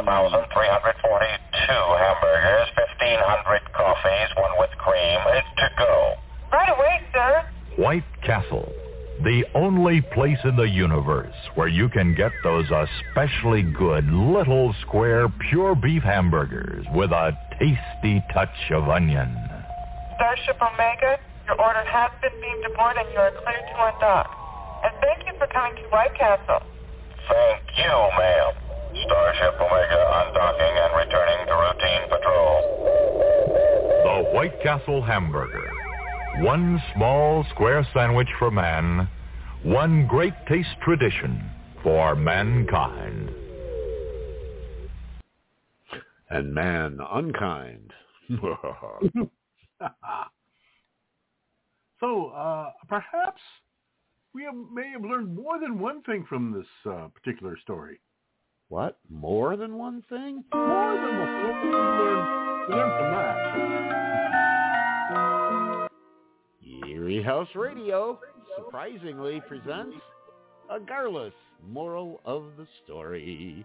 hamburgers, 1,500 coffees, one with cream. It's to go. Right away, sir. White Castle, the only place in the universe where you can get those especially good little square pure beef hamburgers with a tasty touch of onion. Starship Omega, your order has been beamed aboard and you are cleared to undock. And thank you for coming to White Castle. Thank you, ma'am. Starship Omega undocking and returning to routine patrol. The White Castle hamburger. One small square sandwich for man. One great taste tradition for mankind. And man unkind. So, perhaps we may have learned more than one thing from this particular story. What? More than one thing? More than one thing. We learned from that. Erie House Radio surprisingly presents a garrulous moral of the story.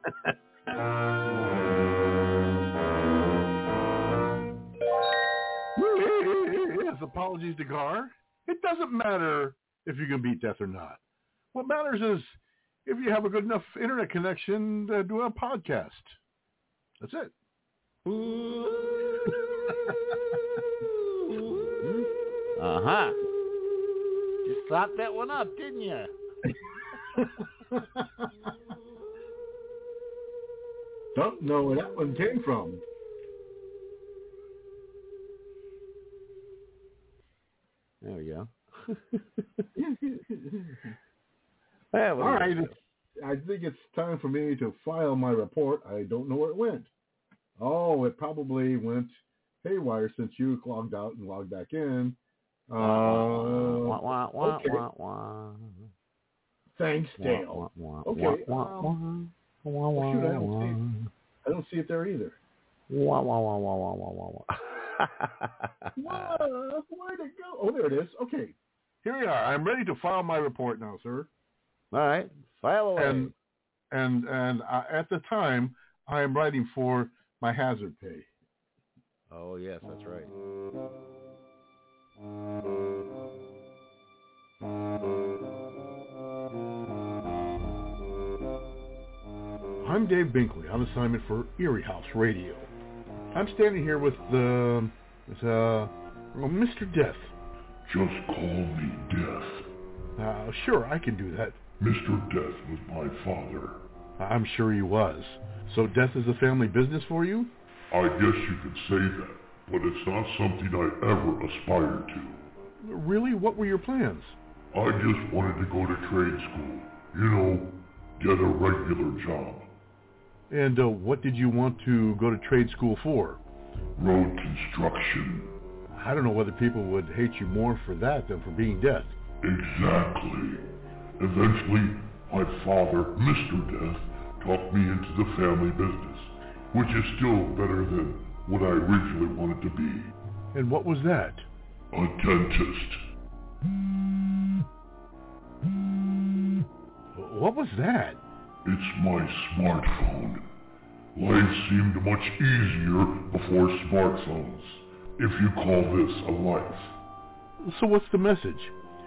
Yes, apologies to Gar. It doesn't matter if you can beat death or not. What matters is if you have a good enough internet connection to do a podcast. That's it. Uh-huh. Just thought that one up, didn't you? Don't know where that one came from. There we go. All right. I think it's time for me to file my report. I don't know where it went. Oh, it probably went haywire since you logged out and logged back in. Okay. Thanks, Dale. Okay. Shoot, I don't see it there either. Where'd it go? Oh, there it is. Okay. Here we are. I'm ready to file my report now, sir. All right. File away. And at the time, I am writing for my hazard pay. Oh, yes, that's right. I'm Dave Binkley on assignment for Erie House Radio. I'm standing here with Mr. Death. Just call me Death. Sure, I can do that. Mr. Death was my father. I'm sure he was. So death is a family business for you? I guess you could say that, but it's not something I ever aspired to. Really? What were your plans? I just wanted to go to trade school. You know, get a regular job. And what did you want to go to trade school for? Road construction. I don't know whether people would hate you more for that than for being deaf. Exactly. Eventually, my father, Mr. Death, talked me into the family business, which is still better than what I originally wanted to be. And what was that? A dentist. What was that? It's my smartphone. Life seemed much easier before smartphones, if you call this a life. So what's the message?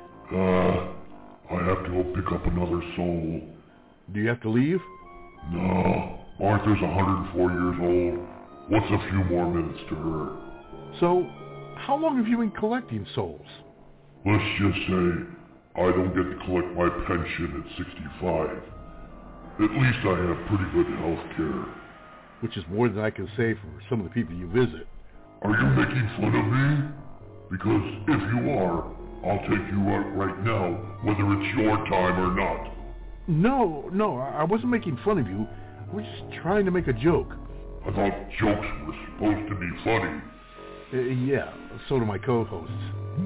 I have to go pick up another soul. Do you have to leave? No. Martha's 104 years old. What's a few more minutes to her? So, how long have you been collecting souls? Let's just say I don't get to collect my pension at 65. At least I have pretty good health care. Which is more than I can say for some of the people you visit. Are you making fun of me? Because if you are, I'll take you out right now, whether it's your time or not. No, I wasn't making fun of you. I was just trying to make a joke. I thought jokes were supposed to be funny. Yeah, so do my co-hosts.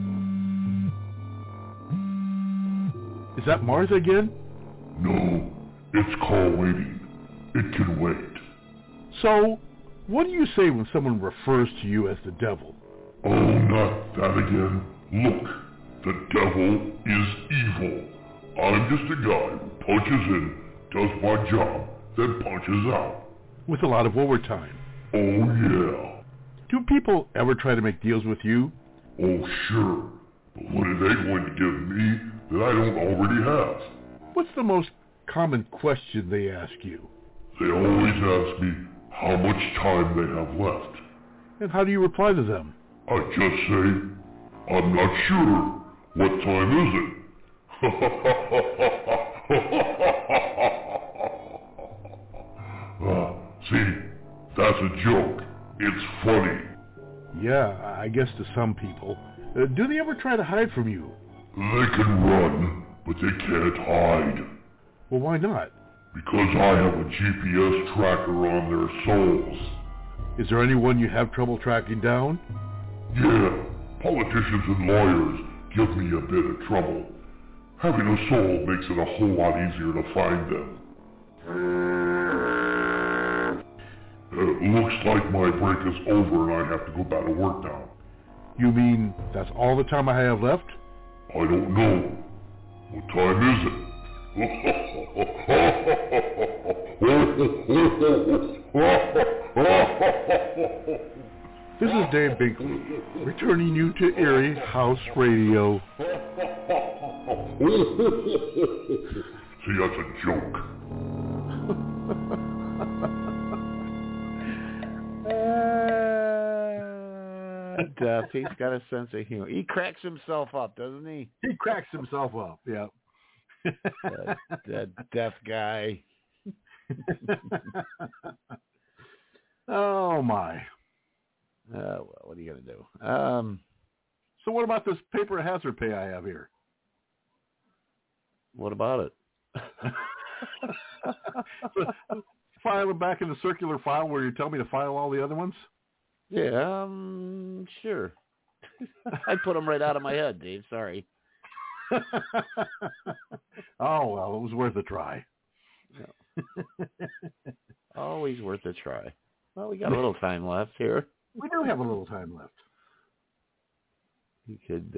Is that Martha again? No, it's call waiting. It can wait. So, what do you say when someone refers to you as the devil? Oh, not that again. Look, the devil is evil. I'm just a guy who punches in, does my job, then punches out. With a lot of overtime. Oh, yeah. Do people ever try to make deals with you? Oh, sure. But what are they going to give me that I don't already have? What's the most common question they ask you? They always ask me how much time they have left. And how do you reply to them? I just say, I'm not sure. What time is it? See, that's a joke. It's funny. Yeah, I guess to some people. Do they ever try to hide from you? They can run, but they can't hide. Well, why not? Because I have a GPS tracker on their souls. Is there anyone you have trouble tracking down? Yeah, politicians and lawyers give me a bit of trouble. Having a soul makes it a whole lot easier to find them. Looks like my break is over and I have to go back to work now. You mean that's all the time I have left? I don't know. What time is it? This is Dave Binkley, returning you to Erie House Radio. See, that's a joke. Death. He's got a sense of humor. He cracks himself up, doesn't he? He cracks himself up, yeah. that deaf guy. Oh, my. Well, what are you going to do? So what about this paper hazard pay I have here? What about it? File them back in the circular file where you tell me to file all the other ones? Yeah, sure. I put them right out of my head, Dave. Sorry. Oh, well, it was worth a try. Always worth a try. Well, we got a little time left here. We do have a little time left. You could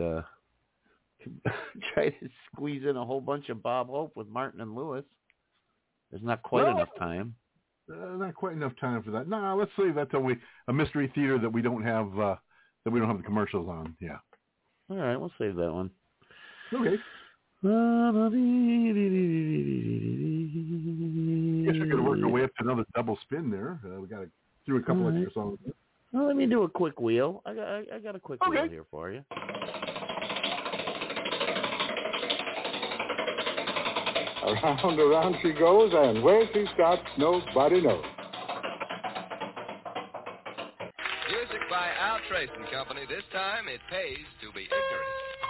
try to squeeze in a whole bunch of Bob Hope with Martin and Lewis. There's not quite enough time. Not quite enough time for that. No, let's save that till a mystery theater that we don't have the commercials on. Yeah. All right, we'll save that one. Okay. Guess we're gonna work our way up to another double spin there. We got to do a couple extra songs. Well, let me do a quick wheel. I got a quick wheel here for you. Around, around she goes, and where she stops, nobody knows. Music by Al Trace and Company. This time it pays to be ignorant.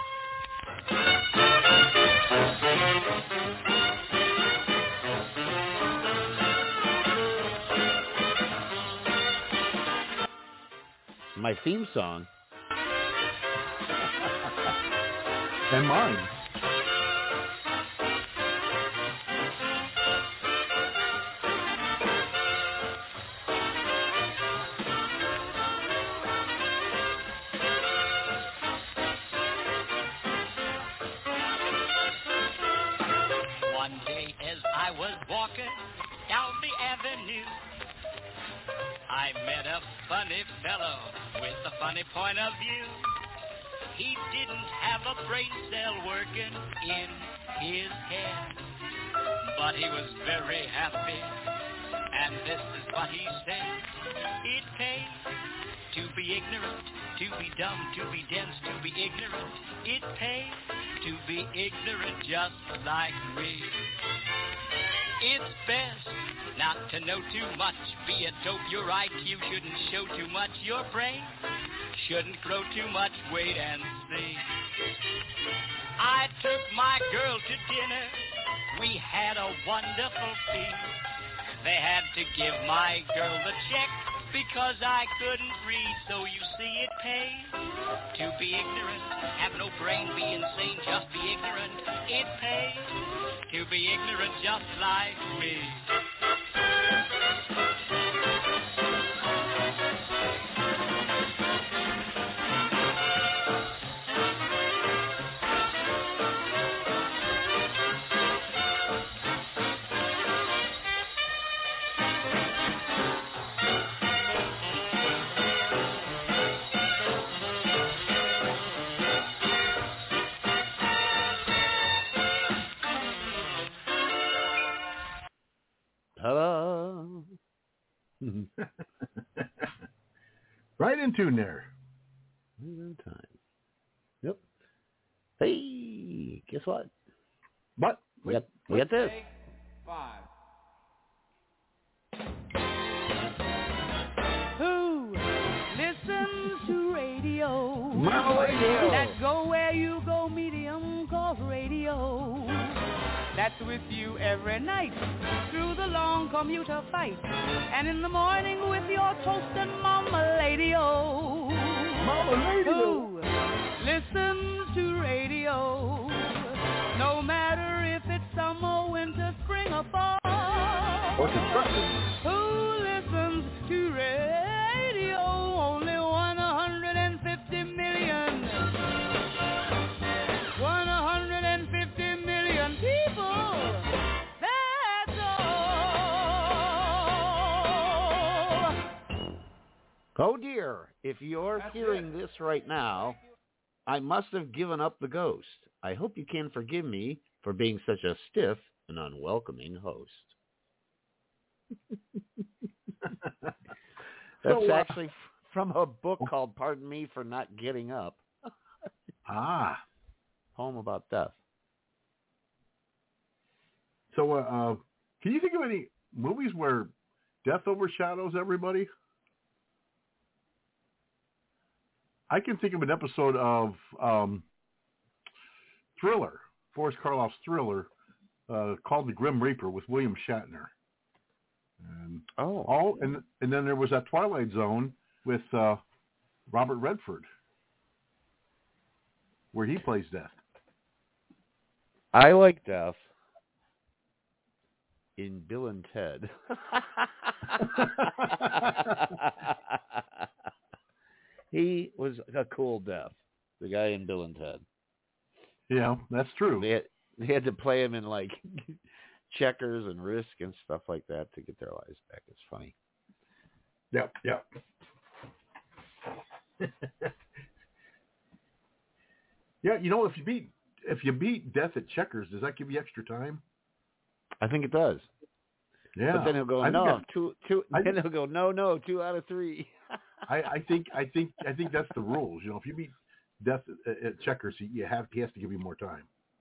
My theme song. And mine. One day as I was walking down the avenue, I met a funny fellow with a funny point of view. He didn't have a brain cell working in his head, but he was very happy, and this is what he said. It pays to be ignorant, to be dumb, to be dense, to be ignorant. It pays to be ignorant just like me. It's best not to know too much. Be a dope, your IQ shouldn't show too much. Your brain shouldn't grow too much. Wait and see. I took my girl to dinner. We had a wonderful feast. They had to give my girl the check because I couldn't read. So you see it pays to be ignorant. Have no brain, be insane, just be ignorant. It pays to be ignorant just like me. Right in tune there. In time. Yep. Hey, guess what? What? We got this. 5. Who listens to radio? Mama Radio. That go where you go, medium called radio. That's with you every night through the long commuter fight, and in the morning with your toast and Mama Radio. Mama Radio. Who listens to radio? No matter if it's summer, winter, spring, or fall. Or construction. Who listens to radio? Only 150 million. 150 million people. That's all. Oh dear, if you're hearing this right now, I must have given up the ghost. I hope you can forgive me for being such a stiff and unwelcoming host. That's actually from a book called Pardon Me for Not Getting Up. Poem about death. So, can you think of any movies where death overshadows everybody? I can think of an episode of Thriller, Boris Karloff's Thriller, called The Grim Reaper with William Shatner. And then there was that Twilight Zone with Robert Redford, where he plays death. I like death in Bill and Ted. He was a cool death, the guy in Bill and Ted. Yeah, that's true. They had to play him in like checkers and Risk and stuff like that to get their lives back. It's funny. Yep. Yeah, you know, if you beat death at checkers, does that give you extra time? I think it does. Yeah. But then he'll go, then he'll go, no, 2 out of 3. I think that's the rules. You know, if you beat death at checkers, he has to give you more time.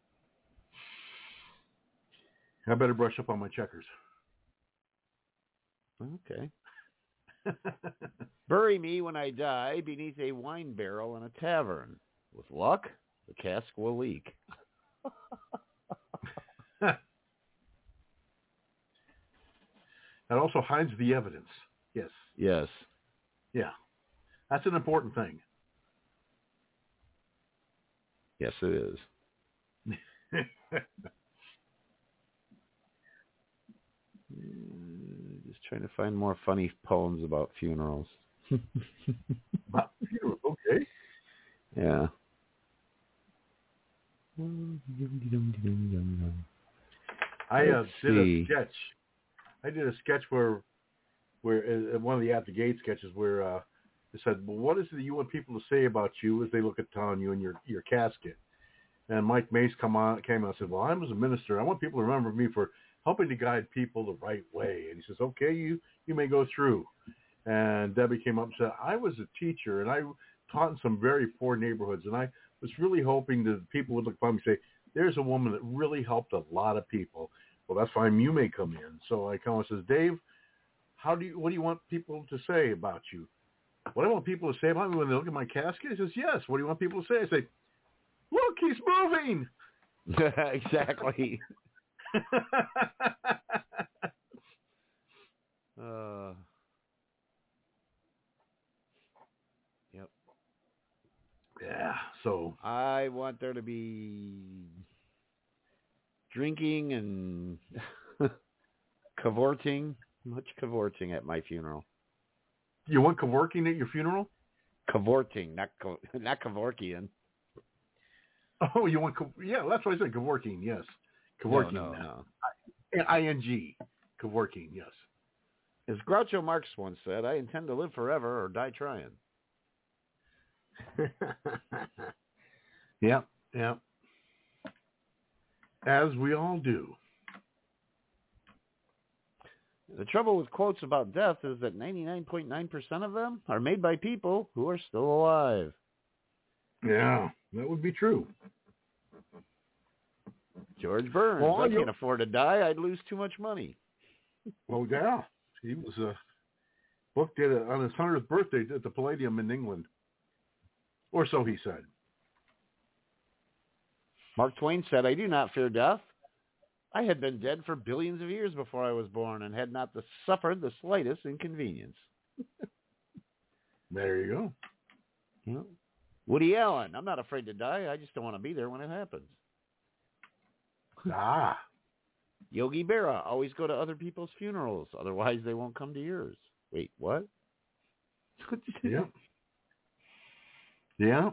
I better brush up on my checkers. Okay. Bury me when I die beneath a wine barrel in a tavern. With luck, the cask will leak. That also hides the evidence. Yes. Yes. Yeah. That's an important thing. Yes, it is. Just trying to find more funny poems about funerals. About funerals, okay. Yeah. I did a sketch. I did a sketch where one of the At the Gate sketches where it said, well, what is it that you want people to say about you as they look upon you in your casket? And Mike Mace came out and said, well, I was a minister. I want people to remember me for helping to guide people the right way. And he says, okay, you may go through. And Debbie came up and said, I was a teacher, and I taught in some very poor neighborhoods, and I was really hoping that people would look upon me and say, there's a woman that really helped a lot of people. Well, that's fine. You may come in. So I come and says, Dave, what do you want people to say about you? What do I want people to say about me when they look at my casket? He says, yes. What do you want people to say? I say, look, he's moving. Exactly. Yep. Yeah, so I want there to be drinking and cavorting. Much cavorting at my funeral. You want cavorting at your funeral? Cavorting, not Kevorkian. Oh, you want yeah? That's what I said. Kevorkian, yes. Kevorkian, no. ING, Kevorkian, yes. As Groucho Marx once said, I intend to live forever or die trying. Yeah. As we all do. The trouble with quotes about death is that 99.9% of them are made by people who are still alive. Yeah, that would be true. George Burns, I can't afford to die. I'd lose too much money. Well, yeah. He was booked on his 100th birthday at the Palladium in England. Or so he said. Mark Twain said, I do not fear death. I had been dead for billions of years before I was born and had not suffered the slightest inconvenience. There you go. Yeah. Woody Allen, I'm not afraid to die. I just don't want to be there when it happens. Ah. Yogi Berra, always go to other people's funerals. Otherwise, they won't come to yours. Wait, what? Yeah. Yeah.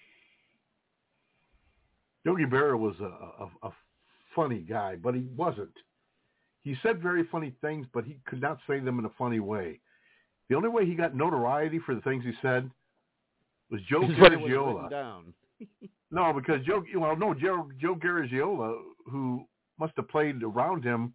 Yogi Berra was a funny guy, but he wasn't. He said very funny things, but he could not say them in a funny way. The only way he got notoriety for the things he said was Joe Garagiola. No, because Joe Garagiola, who must have played around him,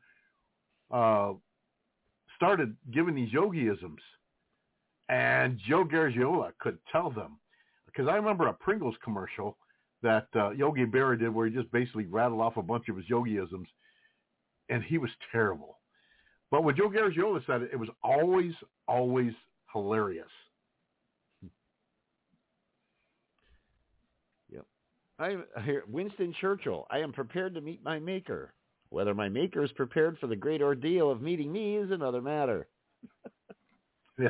started giving these yogiisms. And Joe Garagiola could tell them. Because I remember a Pringles commercial that Yogi Berra did where he just basically rattled off a bunch of his yogiisms. And he was terrible. But when Joe Garagiola said it, it was always, always hilarious. Yep. I hear Winston Churchill, I am prepared to meet my maker. Whether my maker is prepared for the great ordeal of meeting me is another matter. Yeah.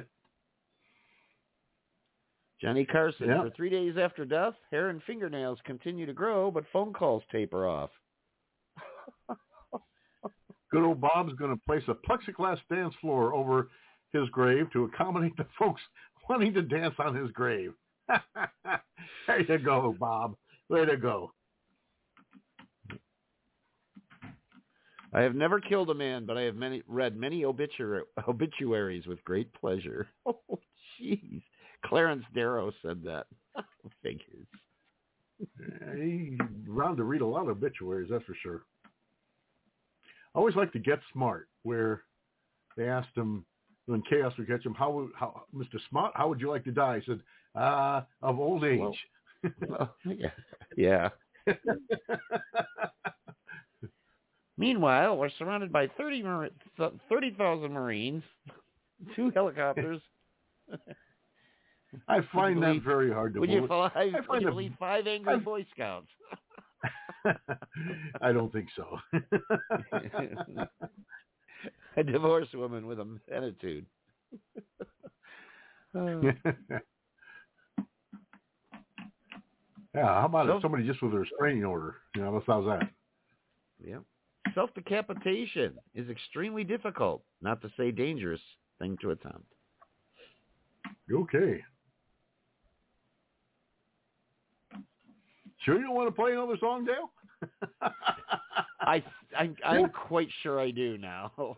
Johnny Carson, for 3 days after death, hair and fingernails continue to grow, but phone calls taper off. Good old Bob's going to place a plexiglass dance floor over his grave to accommodate the folks wanting to dance on his grave. There you go, Bob. Way to go. I have never killed a man, but I have read many obituaries with great pleasure. Oh, jeez. Clarence Darrow said that. Figures. He's around to read a lot of obituaries, that's for sure. I always like to Get Smart, where they asked him, when chaos would catch him, how Mr. Smart, how would you like to die? He said, of old age. Well, yeah. Meanwhile, we're surrounded by 30,000 Marines, 2 helicopters. I find that very hard to believe. Would you believe 5 angry Boy Scouts? I don't think so. A divorced woman with an attitude. Yeah, how about somebody just with a restraining order? How's that? Yeah. Self-decapitation is extremely difficult, not to say dangerous, thing to attempt. Okay. Sure you don't want to play another song, Dale? I'm quite sure I do now.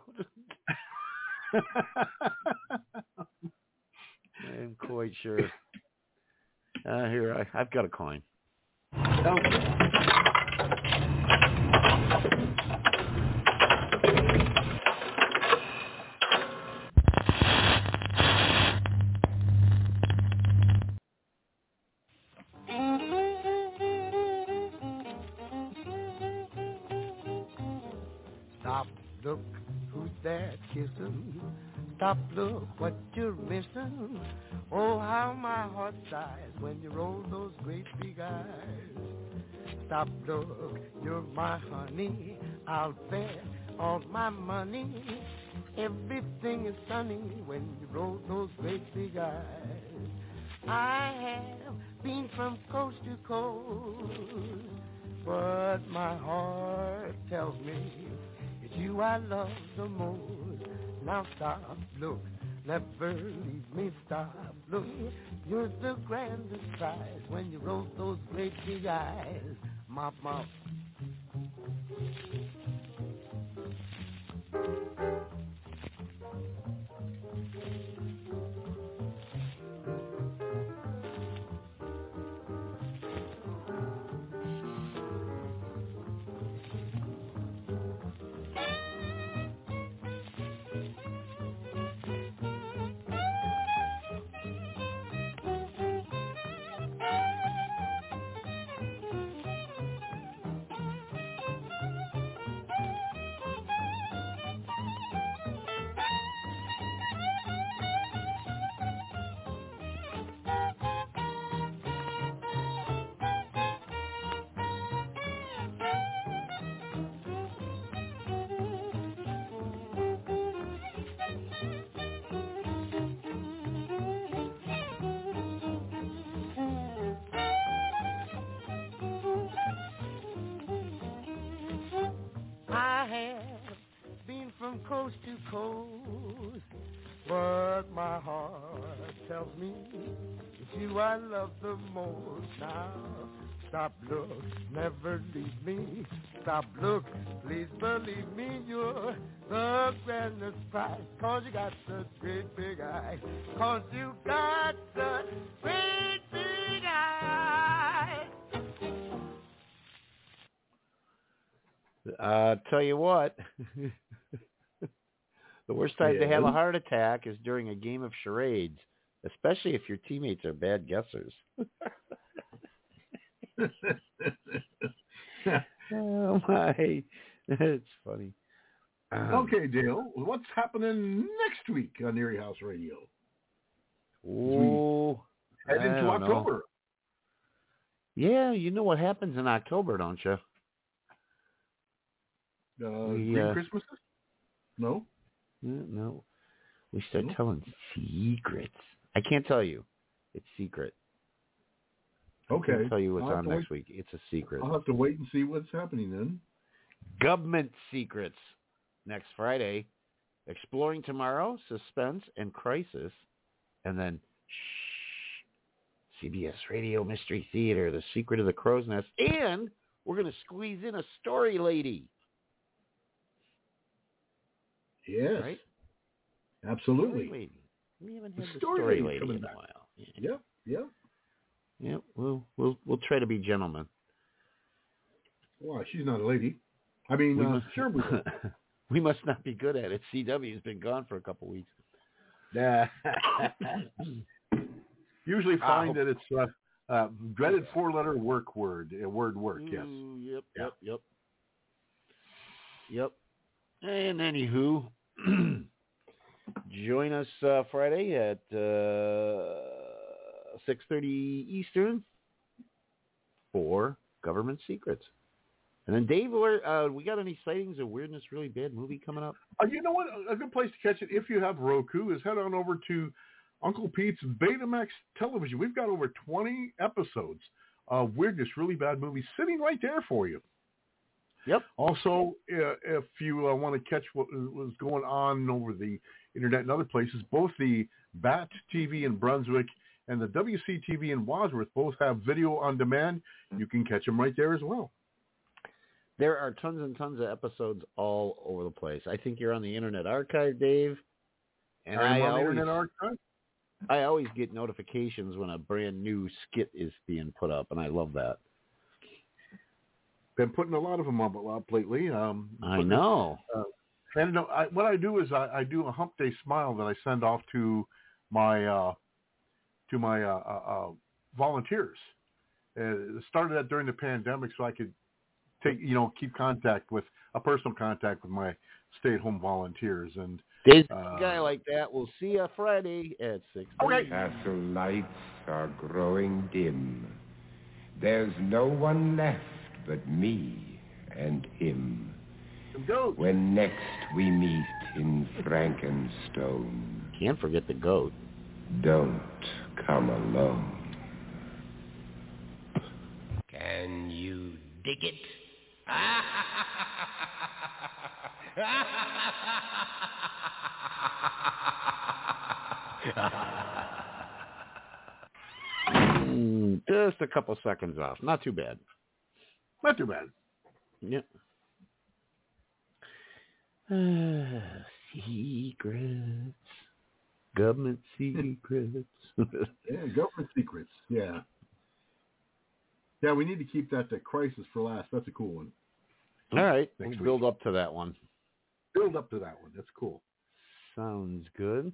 I'm quite sure. Here, I've got a coin. Stop, look, who's there kissing? Stop, look, what you're missing. Oh, how my heart sighs when you roll those great big eyes. Stop, look, you're my honey. I'll bet all my money. Everything is sunny when you roll those great big eyes. I have been from coast to coast, but my heart tells me it's you I love the most. Now stop, look, never leave me. Stop, look, you're the grandest prize when you roll those great big eyes. Mop, mop. from coast to coast. But my heart tells me it's you I love the most now. Stop, look, never leave me. Stop, look, please believe me. You're the grandest prize, 'cause you got such great big eyes. 'Cause you got such great big eyes. Tell you what, the worst time to have a heart attack is during a game of charades, especially if your teammates are bad guessers. Oh my, it's funny. Okay, Dale, what's happening next week on Erie House Radio? Oh, head into October. Yeah, you know what happens in October, don't you? Green Christmases? No? No. We start telling secrets. I can't tell you. It's secret. Okay. I can't tell you what's on next week. It's a secret. I'll have to wait and see what's happening then. Government secrets next Friday. Exploring Tomorrow, Suspense and Crisis. And then CBS Radio Mystery Theater, The Secret of the Crow's Nest. And we're going to squeeze in a story lady. Yes. Right? Absolutely. Story lady. We haven't had the story lady in a while. Yeah. Yep. Yeah, we'll try to be gentlemen. Well, she's not a lady. I mean, sure we will. We must not be good at it. CW's been gone for a couple weeks. Usually find that it's dreaded four-letter word, yes. Yep. And anywho, join us Friday at 6:30 Eastern for Government Secrets. And then, Dave, we got any sightings of Weirdness Really Bad movie coming up? You know what? A good place to catch it, if you have Roku, is head on over to Uncle Pete's Betamax Television. We've got over 20 episodes of Weirdness Really Bad movies sitting right there for you. Yep. Also, if you want to catch what was going on over the internet and other places, both the BAT TV in Brunswick and the WCTV in Wadsworth both have video on demand. You can catch them right there as well. There are tons and tons of episodes all over the place. I think you're on the Internet Archive, Dave. And I always get notifications when a brand new skit is being put up, and I love that. Been putting a lot of them up lately. I know. And what I do is I do a Hump Day Smile that I send off to my volunteers. It started that during the pandemic, so I could keep personal contact with my stay-at-home volunteers. And Dave's a guy like that. We'll see you Friday at 6:30. Okay. Castle lights are growing dim. There's no one left but me and him. When next we meet in Frankenstone. Can't forget the goat. Don't come alone. Can you dig it? Just a couple seconds off. Not too bad. Not too bad. Yep. Secrets. Government secrets. Yeah, government secrets. Yeah. Yeah, we need to keep that Crisis for last. That's a cool one. All right. We'll build up to that one. Build up to that one. That's cool. Sounds good.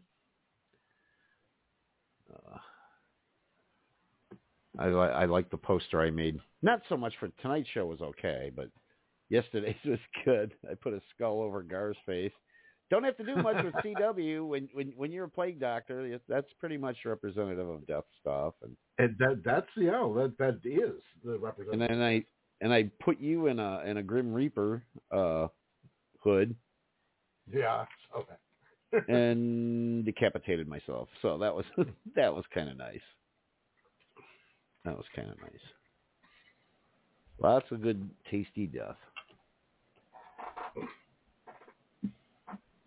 I like the poster I made. Not so much for tonight's show was okay, but yesterday's was good. I put a skull over Gar's face. Don't have to do much with CW when you're a plague doctor. That's pretty much representative of death stuff, and that is the representative. And I put you in a Grim Reaper hood. Yeah. Okay. And decapitated myself. So that was kind of nice. That was kind of nice. Lots of good, tasty death.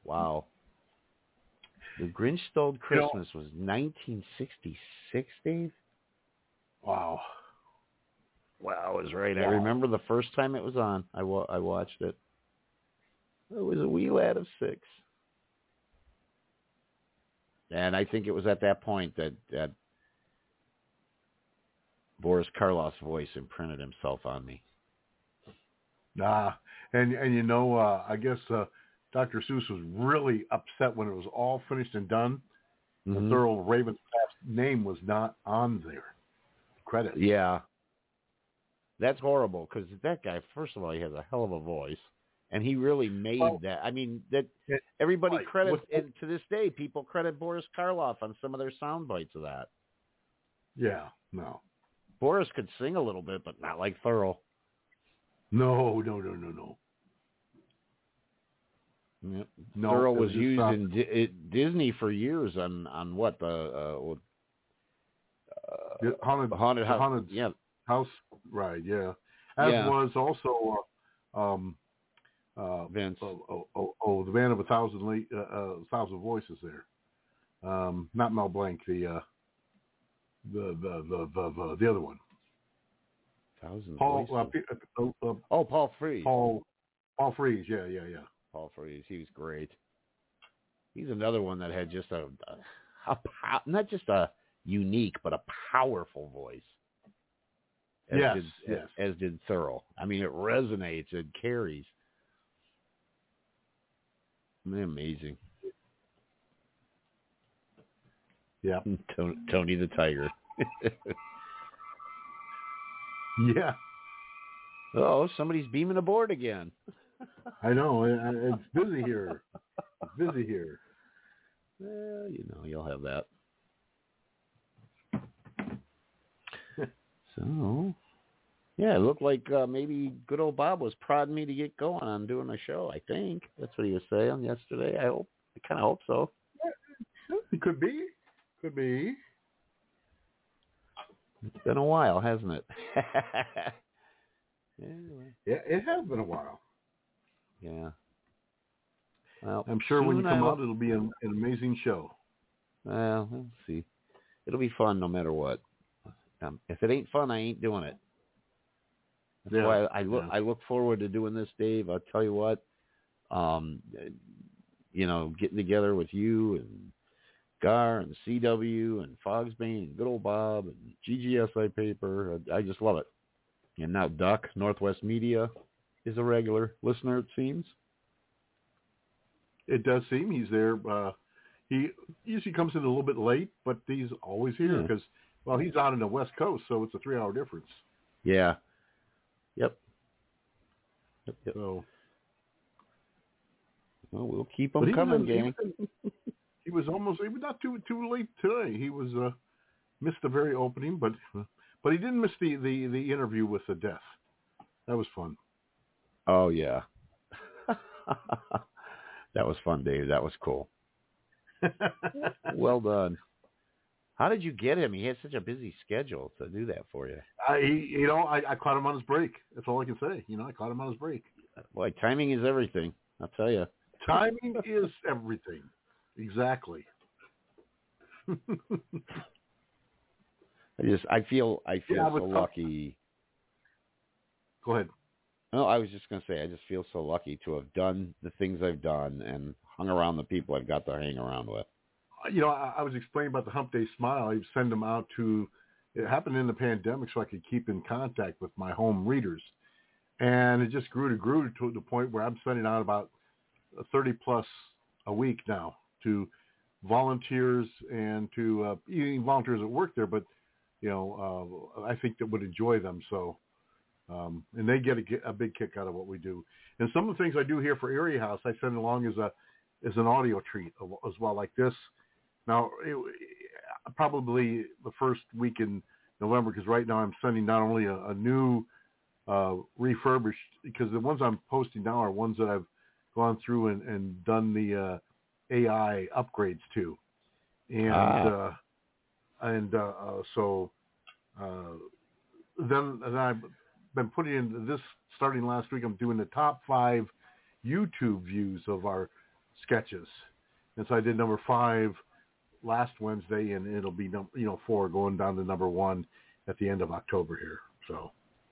Wow. The Grinch Stole Christmas was 1966, Dave? Wow. Wow, I was right. Wow. I remember the first time it was on. I watched it. I was a wee lad of 6. And I think it was at that point that Boris Karloff's voice imprinted himself on me. And you know, I guess Dr. Seuss was really upset when it was all finished and done. Mm-hmm. The Thurl Ravenscroft's name was not on there. Credit. Yeah. That's horrible because that guy, first of all, he has a hell of a voice. And he really made that. I mean, that everybody credits, and to this day, people credit Boris Karloff on some of their sound bites of that. Yeah, no. Boris could sing a little bit, but not like Thurl. No. Yep. No, Thurl was used in Disney for years on what the haunted house ride, yeah. As was also Vince. The Man of a Thousand Voices there. Not Mel Blanc, the other one. Paul Frees. Paul Frees, yeah. Paul Frees, he was great. He's another one that had just not just a unique, but a powerful voice. As did Thurl. I mean, it resonates, it carries. Amazing. Yeah. Tony the Tiger. Yeah. Oh, somebody's beaming aboard again. I know. It's busy here. Well, you'll have that. So, yeah, it looked like maybe good old Bob was prodding me to get going on doing a show, I think. That's what he was saying yesterday. I kind of hope so. It could be. It's been a while, hasn't it? Anyway. Yeah, it has been a while. Yeah. Well, I'm sure when you come out, it'll be an amazing show. Well, we'll see. It'll be fun no matter what. If it ain't fun, I ain't doing it. That's why I look forward to doing this, Dave. I'll tell you what, getting together with you and Gar and CW and Fogsbane and good old Bob and GGSI Paper. I just love it. And now Duck, Northwest Media, is a regular listener, it seems. It does seem he's there. He usually comes in a little bit late, but he's always here because, he's out in the West Coast, so it's a 3-hour difference. Yeah. Yep. So, well, we'll keep them coming, gang. He was not too late today. He was missed the very opening, but he didn't miss the interview with the Death. That was fun. Oh yeah, that was fun, Dave. That was cool. Well done. How did you get him? He had such a busy schedule to do that for you. I caught him on his break. That's all I can say. I caught him on his break. Boy, timing is everything. I'll tell you. Timing is everything. Exactly. I feel so lucky. Go ahead. No, I was just going to say, I just feel so lucky to have done the things I've done and hung around the people I've got to hang around with. I was explaining about the Hump Day Smile. I send them out it happened in the pandemic so I could keep in contact with my home readers. And it just grew to the point where I'm sending out about 30 plus a week now to volunteers and to even volunteers that work there, but I think that would enjoy them. So, and they get a big kick out of what we do. And some of the things I do here for Area House, I send along as an audio treat as well, like this. Now, probably the first week in November, because right now I'm sending not only a new refurbished, because the ones I'm posting now are ones that I've gone through and done the AI upgrades to, so then I've been putting in this starting last week. I'm doing the top 5 YouTube views of our sketches. And so I did number 5 last Wednesday, and it'll be 4 going down to number 1 at the end of October here. So.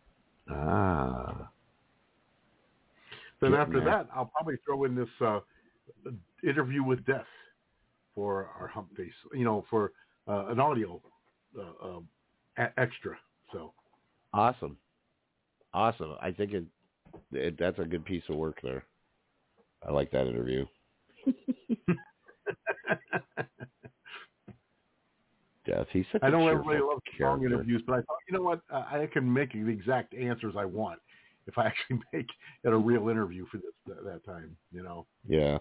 Then after that, I'll probably throw in this interview with Death for our Hump Face, for an audio extra. So awesome. I think that's a good piece of work there. I like that interview. Death. He's such I know a everybody loves long character. interviews, but I thought, you know what? I can make the exact answers I want if I actually make it a real interview for that time. Yeah.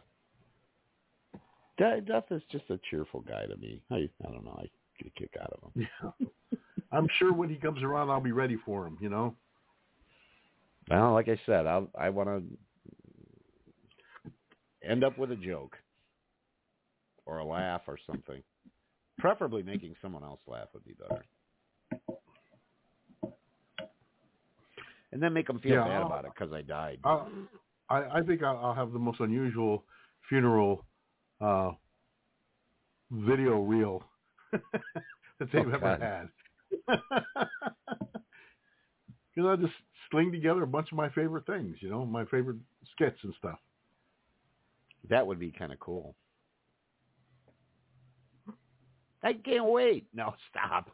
Death is just a cheerful guy to me. I don't know. I get a kick out of him. Yeah. I'm sure when he comes around, I'll be ready for him. Well, like I said, I want to end up with a joke or a laugh or something. Preferably making someone else laugh would be better. And then make them feel bad about it because I died. I think I'll have the most unusual funeral video reel that they've ever had. Because I just sling together a bunch of my favorite things, my favorite skits and stuff. That would be kind of cool. I can't wait. No, stop.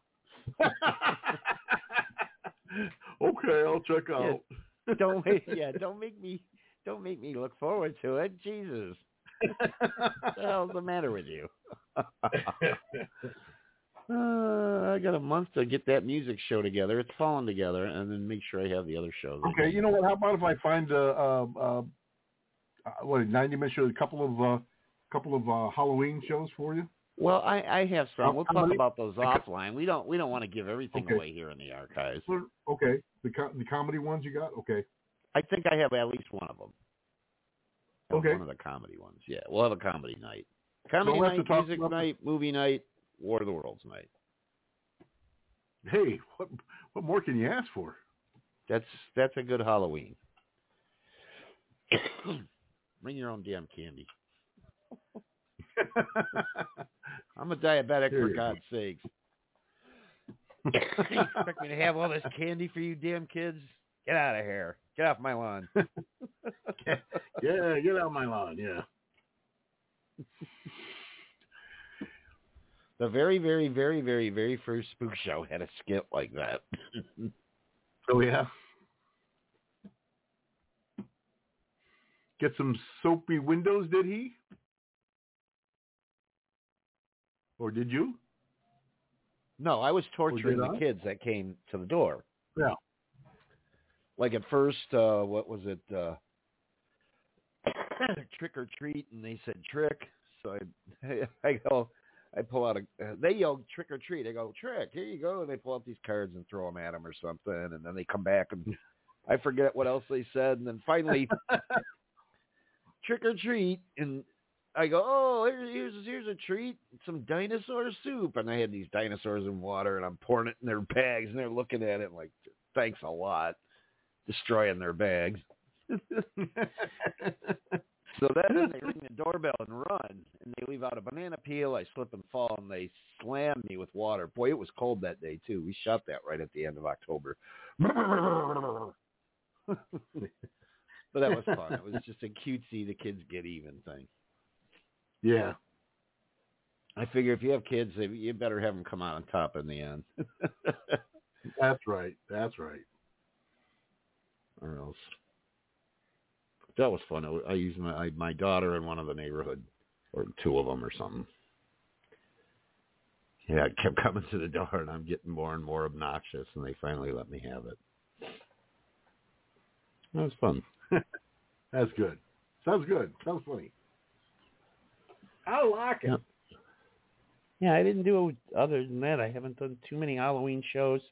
Okay, I'll check out. Yeah, don't make me look forward to it. Jesus. What the hell's the matter with you? I got a month to get that music show together. It's falling together, and then make sure I have the other shows. Okay, you know what? How about if I find 90-minute show, a couple of Halloween shows for you? Well, I have some. We'll talk about those offline. We don't want to give everything away here in the archives. Okay, the comedy ones you got? Okay. I think I have at least one of them. Okay. One of the comedy ones. Yeah, we'll have a comedy night. Comedy night, music night, movie night, War of the Worlds night. Hey, what more can you ask for? That's a good Halloween. Bring your own damn candy. I'm a diabetic, for God's sakes. You expect me to have all this candy for you damn kids? Get out of here. Get off my lawn. Yeah, get out of my lawn, yeah. The very, very, very, very, very first Spook Show had a skit like that. Oh, yeah? Get some soapy windows, did he? Or did you? No, I was torturing the kids that came to the door. Yeah. Like at first, what was it? Trick or treat, and they said trick. So I pull out they yelled trick or treat. I go, trick, here you go. And they pull out these cards and throw them at them or something. And then they come back and I forget what else they said. And then finally, trick or treat. And I go, oh, here's a treat, some dinosaur soup. And I had these dinosaurs in water, and I'm pouring it in their bags, and they're looking at it like, thanks a lot, destroying their bags. So then they ring the doorbell and run, and they leave out a banana peel. I slip and fall, and they slam me with water. Boy, it was cold that day, too. We shot that right at the end of October. But that was fun. It was just a cutesy, the kids get even thing. Yeah. I figure if you have kids, you better have them come out on top in the end. That's right. That's right. Or else. That was fun. I used my daughter in one of the neighborhood, or two of them or something. Yeah, I kept coming to the door, and I'm getting more and more obnoxious, and they finally let me have it. That was fun. That's good. Sounds good. Sounds funny. I like it. Yeah, I didn't do it other than that. I haven't done too many Halloween shows.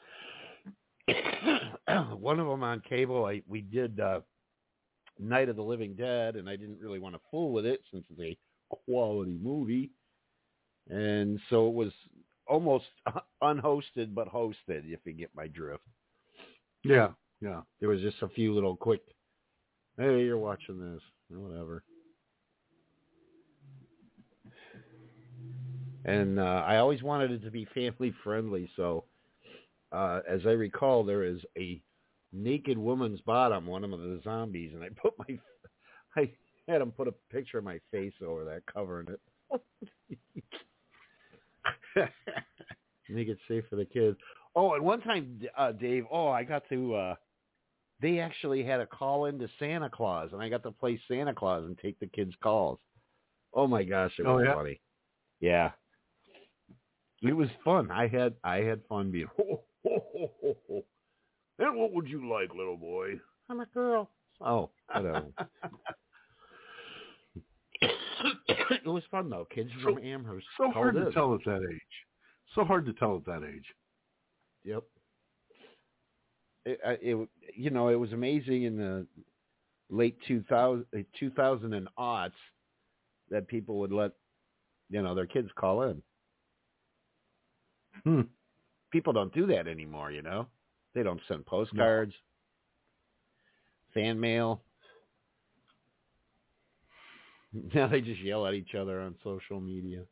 One of them on cable, we did Night of the Living Dead, and I didn't really want to fool with it since it's a quality movie. And so it was almost unhosted but hosted, if you get my drift. Yeah, yeah. There was just a few little quick, hey, you're watching this, or whatever. And I always wanted it to be family friendly. So, as I recall, there is a naked woman's bottom, one of the zombies, and I had him put a picture of my face over that, covering it. Make it safe for the kids. Oh, and one time, Dave, I got to, they actually had a call into Santa Claus, and I got to play Santa Claus and take the kids' calls. Oh, my gosh, it was funny. Yeah. It was fun. I had fun being, ho, ho, ho, ho, ho. And what would you like, little boy? I'm a girl. Oh, whatever. It was fun, though. Kids from Amherst. So hard to tell at that age. So hard to tell at that age. Yep. It was amazing in the late 2000 and aughts that people would let, their kids call in. People don't do that anymore, They don't send postcards, fan mail. Now they just yell at each other on social media.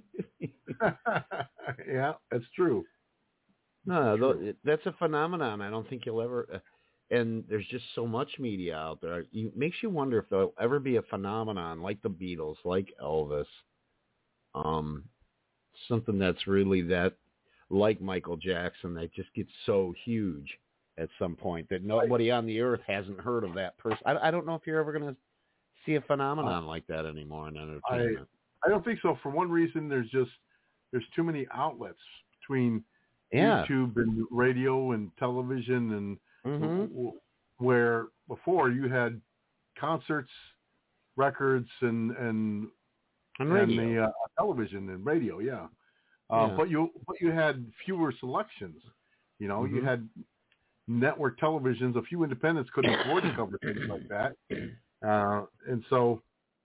Yeah, that's true. No, that's a phenomenon. I don't think you'll ever. And there's just so much media out there. It makes you wonder if there'll ever be a phenomenon like the Beatles, like Elvis, something that's really that like Michael Jackson that just gets so huge at some point that nobody on the earth hasn't heard of that person. I don't know if you're ever going to see a phenomenon like that anymore in entertainment. I don't think so. For one reason, there's too many outlets between YouTube and radio and television and where before you had concerts, records, and radio. And the television and radio, but you had fewer selections. You had network televisions. A few independents couldn't afford to cover things like that, and so.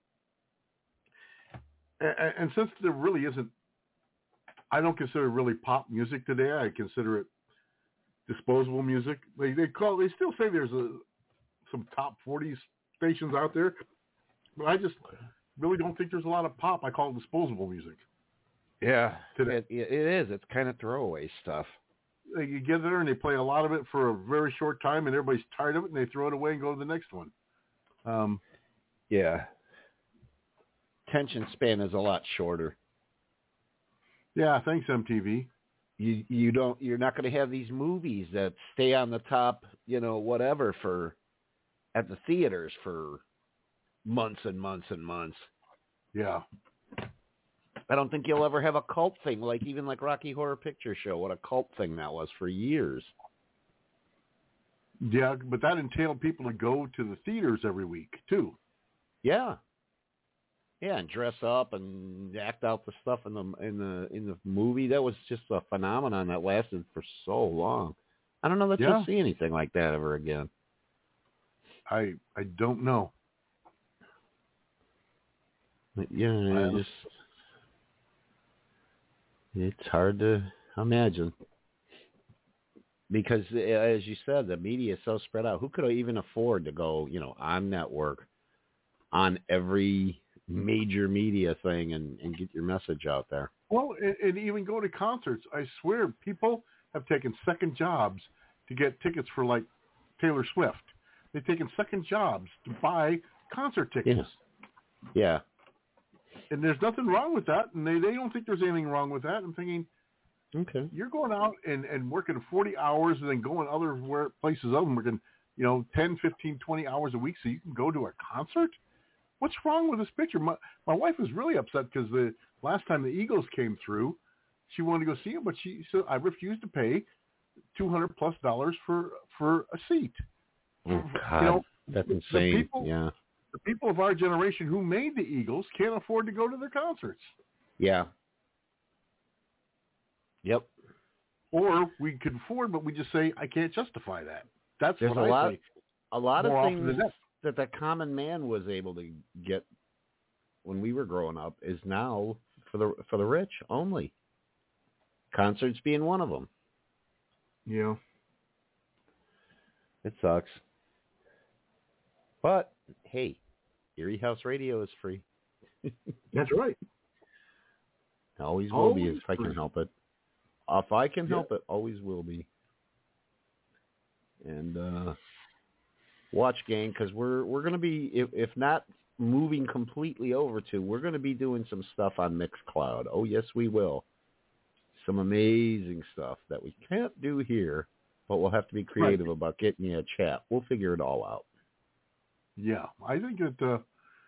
And since there really isn't, I don't consider it really pop music today. I consider it disposable music. They still say there's some top 40 stations out there, but I just really don't think there's a lot of pop. I call it disposable music. Yeah, it is. It's kind of throwaway stuff. You get there and they play a lot of it for a very short time, and everybody's tired of it, and they throw it away and go to the next one. Yeah. Attention span is a lot shorter. Yeah, thanks MTV. You're not going to have these movies that stay on the top, whatever at the theaters for months and months and months. Yeah. I don't think you'll ever have a cult thing like Rocky Horror Picture Show. What a cult thing that was for years. Yeah, but that entailed people to go to the theaters every week too. Yeah. Yeah, and dress up and act out the stuff in the movie. That was just a phenomenon that lasted for so long. I don't know that you'll see anything like that ever again. I don't know. Yeah, it's hard to imagine because, as you said, the media is so spread out. Who could even afford to go, on network, on every major media thing and get your message out there? Well, and even go to concerts. I swear people have taken second jobs to get tickets for like Taylor Swift. They've taken second jobs to buy concert tickets. Yeah. And there's nothing wrong with that. And they don't think there's anything wrong with that. I'm thinking, okay, you're going out and working 40 hours and then going other places other than working, 10, 15, 20 hours a week so you can go to a concert? What's wrong with this picture? My wife was really upset because the last time the Eagles came through, she wanted to go see them, but she said, I refused to pay $200+ for a seat. Oh, God, that's insane. The people of our generation who made the Eagles can't afford to go to their concerts. Yeah. Yep. Or we could afford, but we just say, I can't justify that. That's There's what I say. A lot of things that the common man was able to get when we were growing up is now for the rich only. Concerts being one of them. Yeah. It sucks. But, hey, Erie House Radio is free. That's right. Always will be if I can help it. If I can help it, always will be. And watch, gang, because we're going to be, if not moving completely over to, we're going to be doing some stuff on Mixcloud. Oh, yes, we will. Some amazing stuff that we can't do here, but we'll have to be creative about getting you a chat. We'll figure it all out. Yeah, I think that,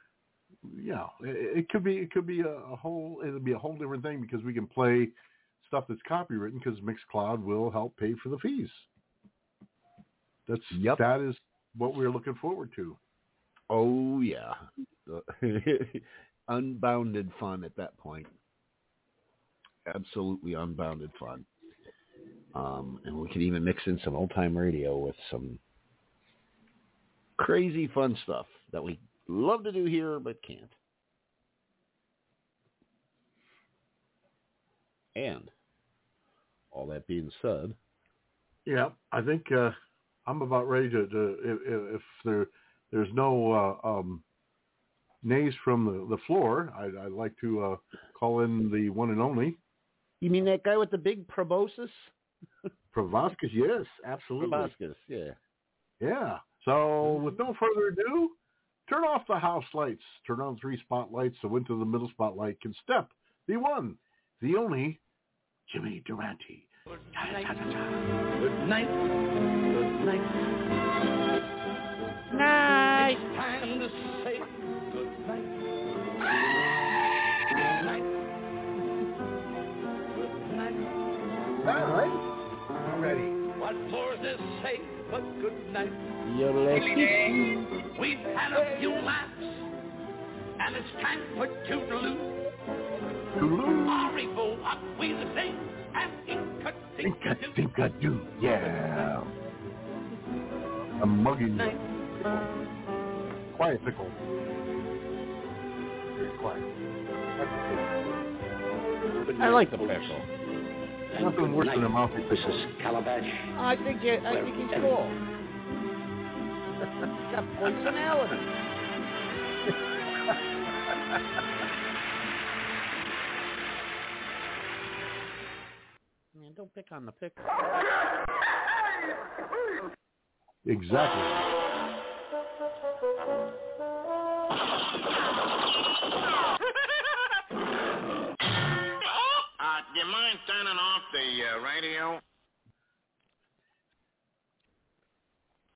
it could be a whole different thing because we can play stuff that's copywritten because Mixcloud will help pay for the fees. That is what we're looking forward to. Oh, yeah. Unbounded fun at that point. Absolutely unbounded fun. And we can even mix in some old-time radio with some crazy fun stuff that we love to do here but can't. And all that being said, yeah, I think I'm about ready to if there's no nays from the floor, I'd like to call in the one and only. You mean that guy with the big proboscis? Proboscis, yes, absolutely. Proboscis, yeah. Yeah. So with no further ado, turn off the house lights, turn on 3 spotlights so into the middle spotlight can step the one, the only, Jimmy Durante. Good night. Good night. Good night. Night. It's time to say good night. Good night. Good night. All right. I'm ready. What more to say but good night? You're We've had a few laughs, and it's time for toodaloo. Arrivo, up we the sing, and Inka-dinka-doo. Yeah. A muggy quiet pickle. Very quiet. I like the pickle. Nothing worse than a mouthy pickle. Mrs. Calabash. I think he's cool. He's got personality. Man, don't pick on the pickle. Exactly. Do you mind turning off the radio?